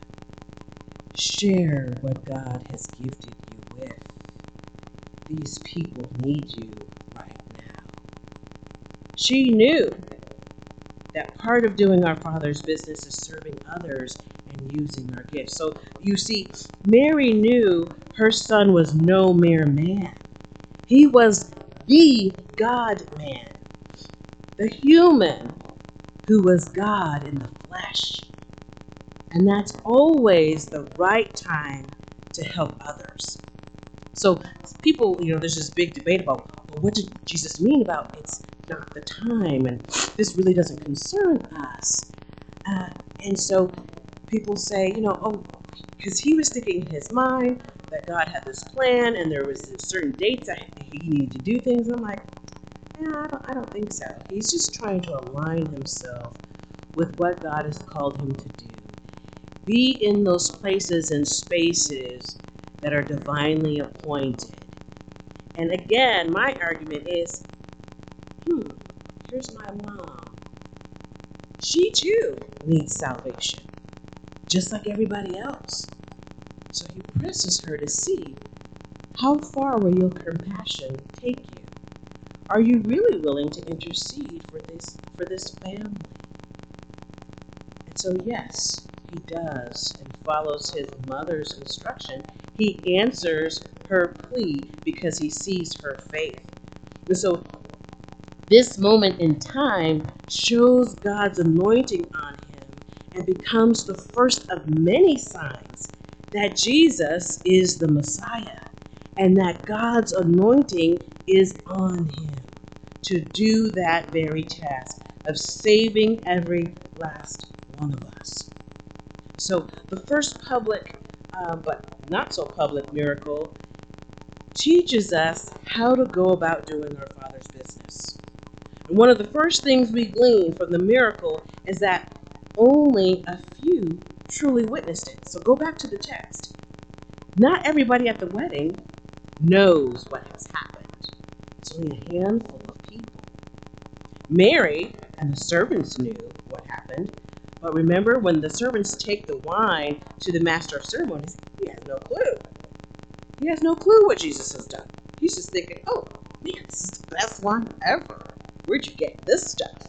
share what God has gifted you with. These people need you right now. She knew that part of doing our Father's business is serving others and using our gifts. So you see, Mary knew her son was no mere man. He was the God-man, the human who was God in the flesh. And that's always the right time to help others. So people, there's this big debate about, well, what did Jesus mean about it's not the time, and this really doesn't concern us. And so people say, because he was thinking in his mind that God had this plan and there was certain dates that he needed to do things. And I'm like, I don't think so. He's just trying to align himself with what God has called him to do. Be in those places and spaces that are divinely appointed. And again, my argument is, here's my mom. She too needs salvation, just like everybody else. So he presses her to see, how far will your compassion take you? Are you really willing to intercede for this family? And so yes, he does and follows his mother's instruction. He answers her plea because he sees her faith. And so This moment in time shows God's anointing on him and becomes the first of many signs that Jesus is the Messiah and that God's anointing is on him to do that very task of saving every last one of us. So the first public, but not so public miracle teaches us how to go about doing our Father's business. And one of the first things we glean from the miracle is that only a few truly witnessed it. So go back to the text. Not everybody at the wedding knows what has happened. It's only a handful of people. Mary and the servants knew what happened, but remember when the servants take the wine to the master of ceremonies, he has no clue. He has no clue what Jesus has done. He's just thinking, oh, man, this is the best wine ever. Where'd you get this stuff?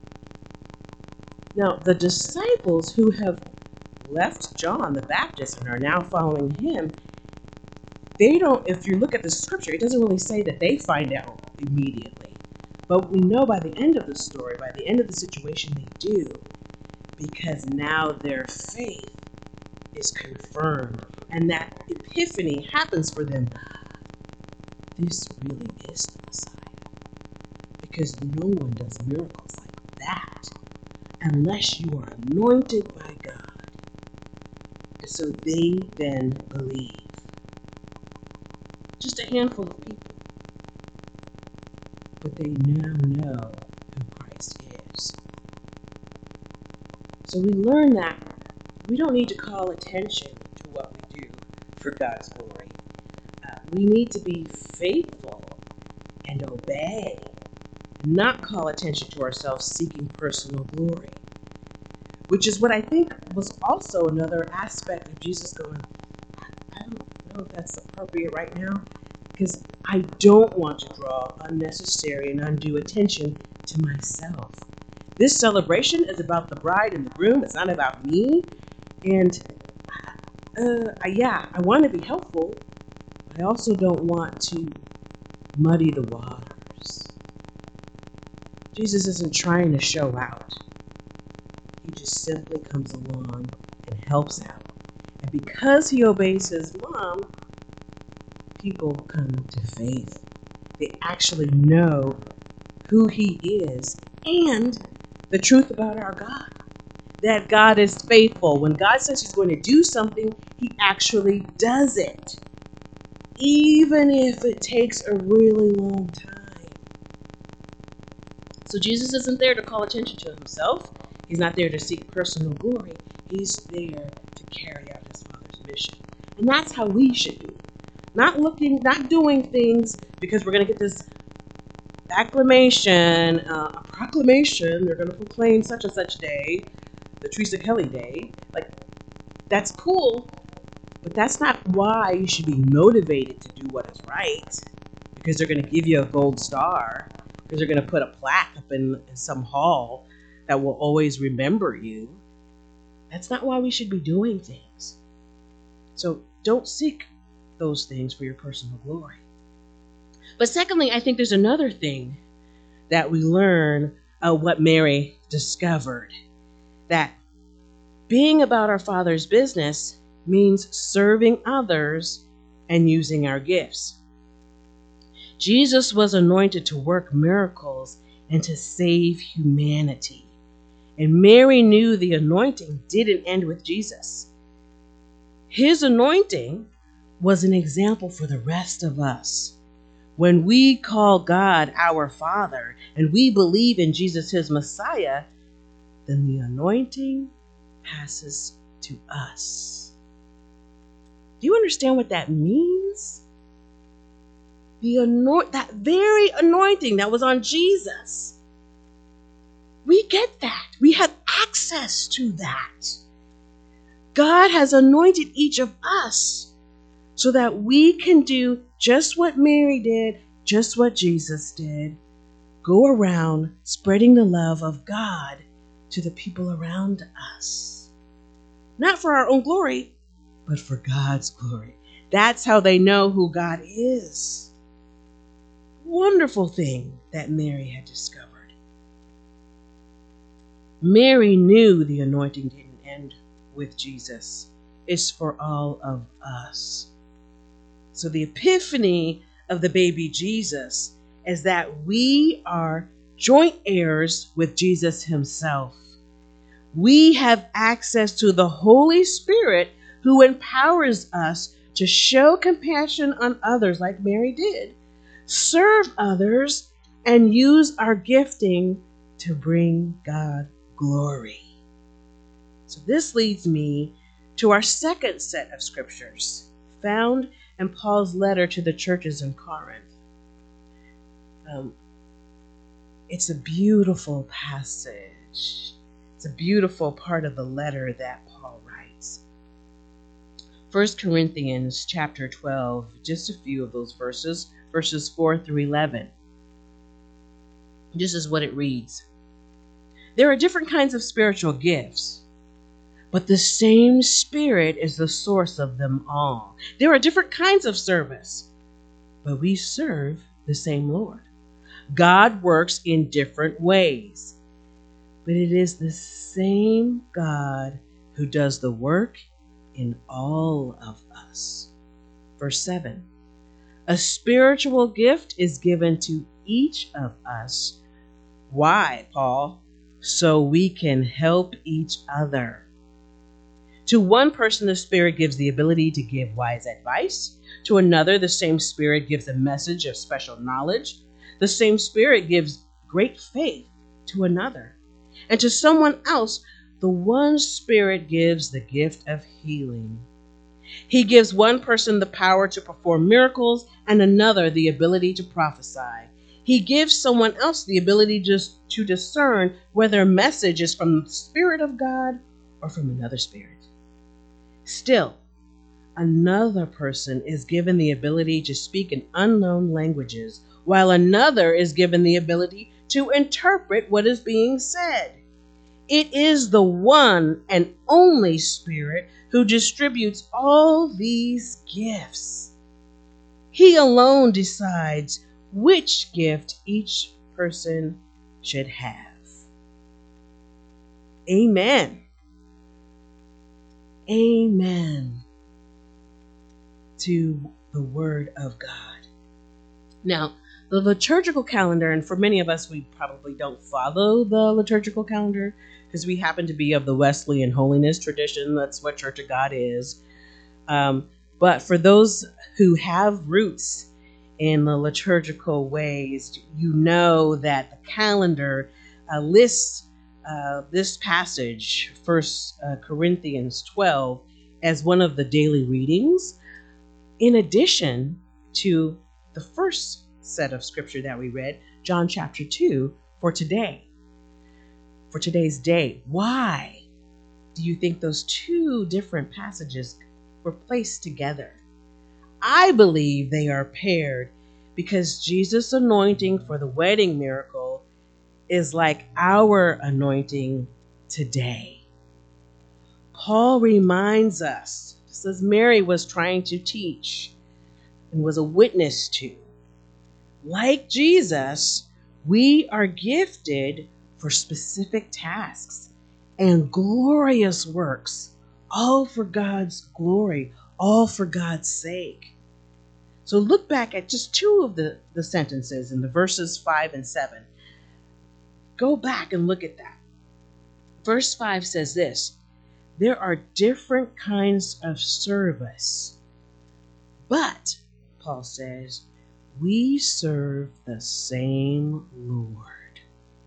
Now, the disciples who have left John the Baptist and are now following him, they don't, if you look at the scripture, it doesn't really say that they find out immediately. But we know by the end of the story, by the end of the situation, they do. Because now their faith is confirmed. And that epiphany happens for them. This really is the Messiah. Because no one does miracles like that unless you are anointed by God. And so they then believe. Just a handful of people. But they now know who Christ is. So we learn that we don't need to call attention to what we do for God's glory. We need to be faithful and obey, not call attention to ourselves seeking personal glory. Which is what I think was also another aspect of Jesus going, I don't know if that's appropriate right now, because I don't want to draw unnecessary and undue attention to myself. This celebration is about the bride and the groom. It's not about me. And I want to be helpful. But I also don't want to muddy the waters. Jesus isn't trying to show out. He just simply comes along and helps out. And because he obeys his mom, people come to faith. They actually know who he is and the truth about our God. That God is faithful. When God says he's going to do something, he actually does it. Even if it takes a really long time. So Jesus isn't there to call attention to himself. He's not there to seek personal glory. He's there to carry out his Father's mission. And that's how we should be. Not doing things because we're going to get this acclamation, a proclamation. They're going to proclaim such and such day, the Teresa Kelly Day. Like, that's cool, but that's not why you should be motivated to do what is right. Because they're going to give you a gold star. Because they're going to put a plaque up in some hall that will always remember you. That's not why we should be doing things. So don't seek those things for your personal glory. But secondly, I think there's another thing that we learn what Mary discovered. That being about our Father's business means serving others and using our gifts. Jesus was anointed to work miracles and to save humanity. And Mary knew the anointing didn't end with Jesus. His anointing was an example for the rest of us. When we call God our Father and we believe in Jesus, his Messiah, then the anointing passes to us. Do you understand what that means? That very anointing that was on Jesus. We get that. We have access to that. God has anointed each of us so that we can do just what Mary did, just what Jesus did. Go around spreading the love of God to the people around us. Not for our own glory, but for God's glory. That's how they know who God is. wonderful thing that Mary had discovered. Mary knew the anointing didn't end with Jesus. It's for all of us. So the epiphany of the baby Jesus is that we are joint heirs with Jesus himself. We have access to the Holy Spirit who empowers us to show compassion on others like Mary did, serve others, and use our gifting to bring God glory. So this leads me to our second set of scriptures found in Paul's letter to the churches in Corinth. It's a beautiful passage. It's a beautiful part of the letter that Paul writes. 1 Corinthians chapter 12, just a few of those verses 4 through 11. This is what it reads. There are different kinds of spiritual gifts, but the same Spirit is the source of them all. There are different kinds of service, but we serve the same Lord. God works in different ways, but it is the same God who does the work in all of us. Verse 7. A spiritual gift is given to each of us. Why, Paul? So we can help each other. To one person, the Spirit gives the ability to give wise advice. To another, the same Spirit gives a message of special knowledge. The same Spirit gives great faith to another. And to someone else, the one Spirit gives the gift of healing. He gives one person the power to perform miracles and another the ability to prophesy. He gives someone else the ability to discern whether a message is from the Spirit of God or from another spirit. Still, another person is given the ability to speak in unknown languages, while another is given the ability to interpret what is being said. It is the one and only Spirit who distributes all these gifts. He alone decides which gift each person should have. Amen. Amen to the Word of God. Now, the liturgical calendar, and for many of us, we probably don't follow the liturgical calendar because we happen to be of the Wesleyan holiness tradition. That's what Church of God is. But for those who have roots in the liturgical ways, you know that the calendar lists this passage, 1 Corinthians 12, as one of the daily readings, in addition to the first set of scripture that we read, John chapter 2, for today, for today's day. Why do you think those two different passages were placed together? I believe they are paired because Jesus' anointing for the wedding miracle is like our anointing today. Paul reminds us, just as Mary was trying to teach and was a witness to, like Jesus, we are gifted for specific tasks and glorious works, all for God's glory, all for God's sake. So look back at just two of the sentences in the verses 5 and 7. Go back and look at that. Verse 5 says this, there are different kinds of service, but, Paul says, we serve the same Lord.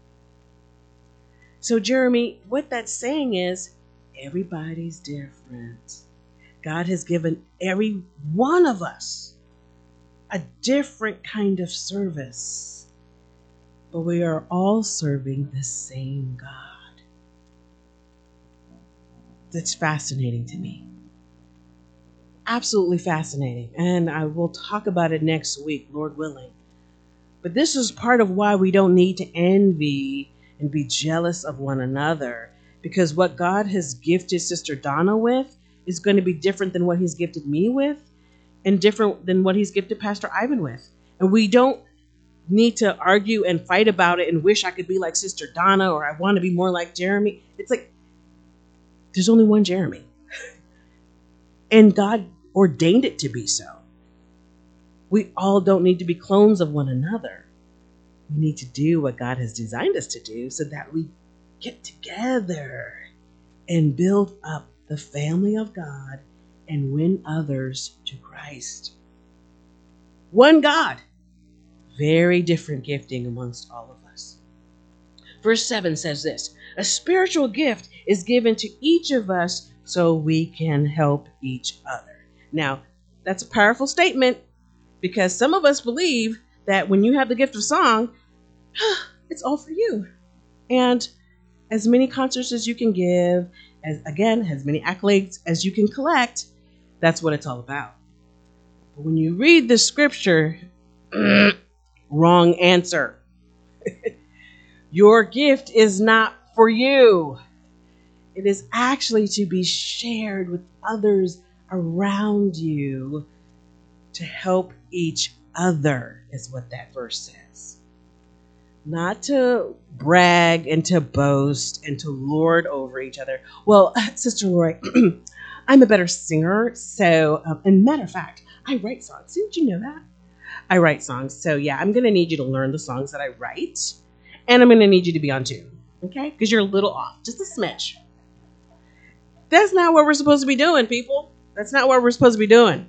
So, Jeremy, what that's saying is everybody's different. God has given every one of us a different kind of service, but we are all serving the same God. That's fascinating to me. Absolutely fascinating. And I will talk about it next week, Lord willing. But this is part of why we don't need to envy and be jealous of one another, because what God has gifted Sister Donna with is going to be different than what he's gifted me with, and different than what he's gifted Pastor Ivan with. And we don't need to argue and fight about it and wish I could be like Sister Donna or I want to be more like Jeremy. It's like there's only one Jeremy. And God ordained it to be so. We all don't need to be clones of one another. We need to do what God has designed us to do so that we get together and build up the family of God and win others to Christ. One God, very different gifting amongst all of us. Verse 7 says this: a spiritual gift is given to each of us so we can help each other. Now, that's a powerful statement because some of us believe that when you have the gift of song, it's all for you. And as many concerts as you can give, as many accolades as you can collect, that's what it's all about. But when you read the scripture, wrong answer. Your gift is not for you. It is actually to be shared with others around you to help each other, is what that verse says. Not to brag and to boast and to lord over each other. Well, Sister Lori, I'm a better singer, so, and matter of fact, I write songs. Didn't you know that? I write songs. So yeah, I'm going to need you to learn the songs that I write. And I'm going to need you to be on tune. Okay? Because you're a little off. Just a smidge. That's not what we're supposed to be doing, people. That's not what we're supposed to be doing.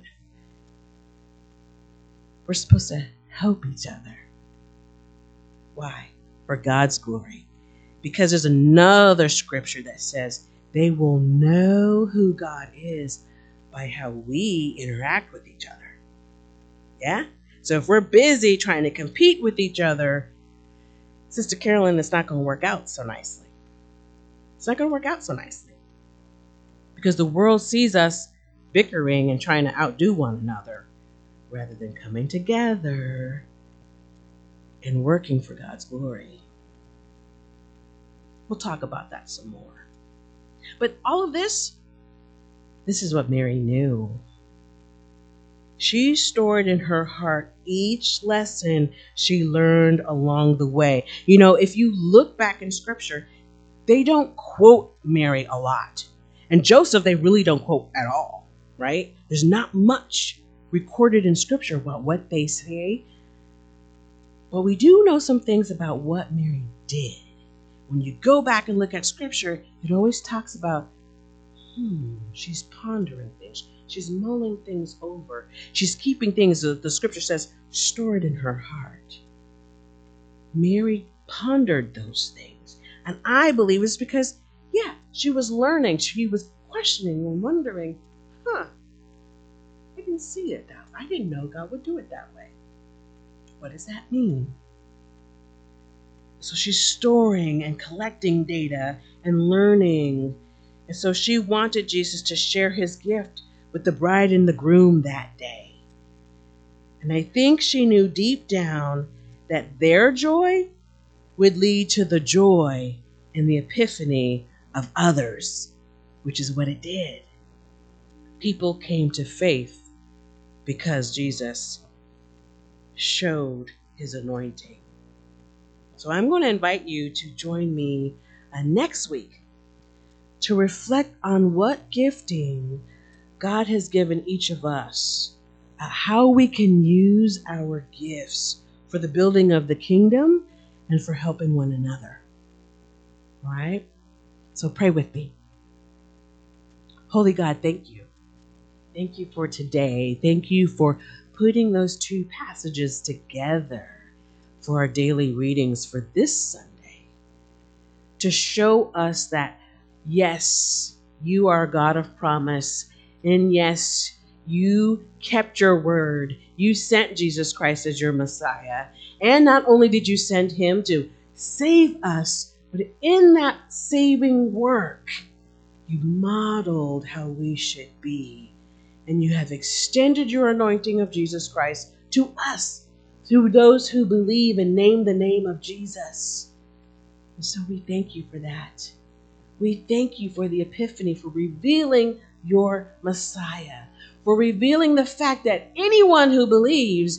We're supposed to help each other. Why? For God's glory. Because there's another scripture that says they will know who God is by how we interact with each other. Yeah? So if we're busy trying to compete with each other, Sister Carolyn, it's not going to work out so nicely. It's not going to work out so nicely. Because the world sees us bickering and trying to outdo one another rather than coming together and working for God's glory. We'll talk about that some more. But all of this is what Mary knew. She stored in her heart each lesson she learned along the way. You know, if you look back in Scripture, they don't quote Mary a lot. And Joseph, they really don't quote at all, right? There's not much recorded in Scripture about what they say. But we do know some things about what Mary did. When you go back and look at Scripture, it always talks about, she's pondering things. She's mulling things over. She's keeping things, the Scripture says, stored in her heart. Mary pondered those things. And I believe it's because, she was learning. She was questioning and wondering, I didn't see it that way. I didn't know God would do it that way. What does that mean? So she's storing and collecting data and learning. And so she wanted Jesus to share his gift with the bride and the groom that day. And I think she knew deep down that their joy would lead to the joy and the epiphany of others, which is what it did. People came to faith because Jesus showed his anointing. So I'm going to invite you to join me next week to reflect on what gifting God has given each of us, how we can use our gifts for the building of the kingdom and for helping one another. All right? So pray with me. Holy God, thank you. Thank you for today. Thank you for putting those two passages together for our daily readings for this Sunday to show us that, yes, you are a God of promise, and yes, you kept your word. You sent Jesus Christ as your Messiah. And not only did you send him to save us, but in that saving work, you modeled how we should be. And you have extended your anointing of Jesus Christ to us, to those who believe and name the name of Jesus. And so we thank you for that. We thank you for the epiphany, for revealing your Messiah, for revealing the fact that anyone who believes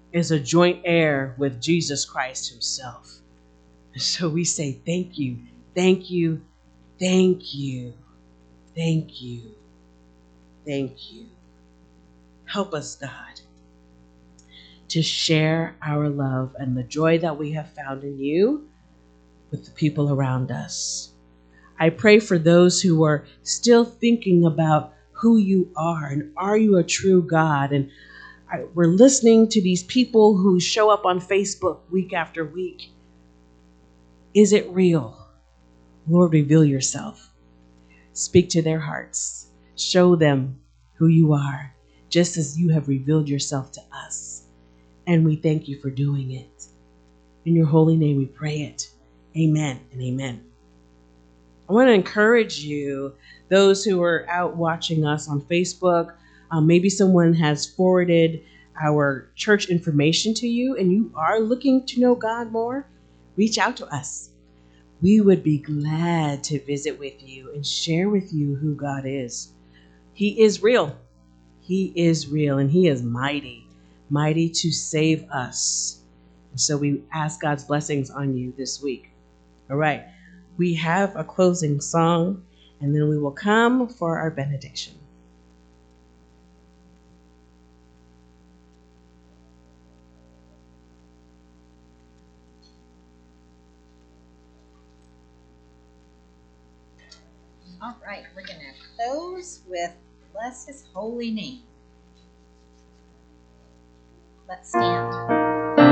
is a joint heir with Jesus Christ himself. So we say thank you, thank you, thank you, thank you, thank you. Help us, God, to share our love and the joy that we have found in you with the people around us. I pray for those who are still thinking about who you are and are you a true God? And we're listening to these people who show up on Facebook week after week. Is it real? Lord, reveal yourself. Speak to their hearts. Show them who you are, just as you have revealed yourself to us. And we thank you for doing it. In your holy name we pray it. Amen and amen. I want to encourage you, those who are out watching us on Facebook, maybe someone has forwarded our church information to you and you are looking to know God more, reach out to us. We would be glad to visit with you and share with you who God is. He is real. He is real and he is mighty, mighty to save us. And so we ask God's blessings on you this week. All right. We have a closing song, and then we will come for our benediction. All right, we're going to close with Bless His Holy Name. Let's stand.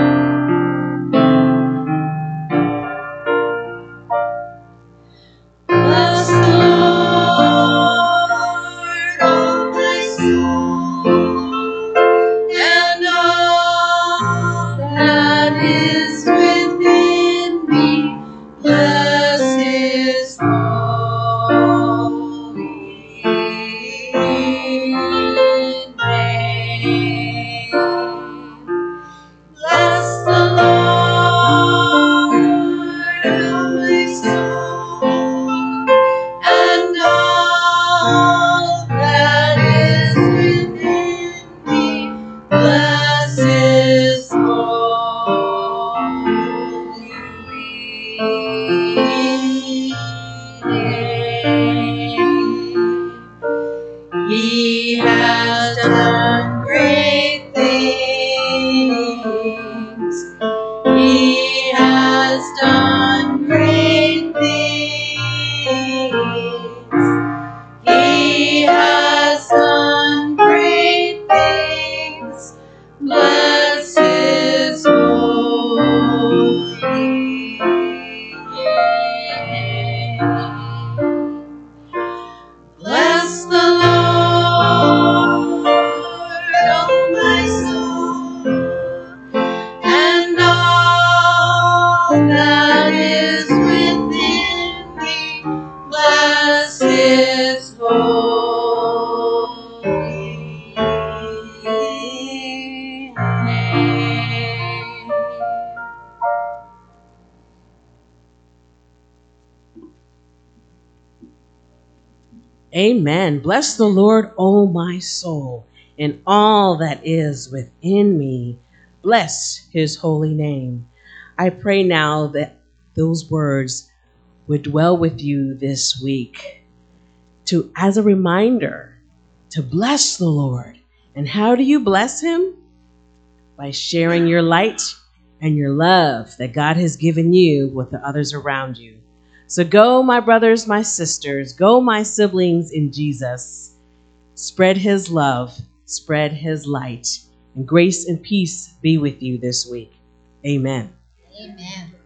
Bless the Lord, oh my soul, and all that is within me. Bless His holy name. Bless the Lord, oh my soul, and all that is within me. Bless His holy name. He has done great things. He has done great things. He has done great things. Bless His holy name. Bless the Lord, oh my soul, and all that is within me. Bless His holy name. Amen. Bless the Lord, O my soul, and all that is within me. Bless His holy name. I pray now that those words would dwell with you this week as a reminder to bless the Lord. And how do you bless Him? By sharing your light and your love that God has given you with the others around you. So go, my brothers, my sisters, go, my siblings in Jesus. Spread His love, spread His light, and grace and peace be with you this week. Amen. Amen.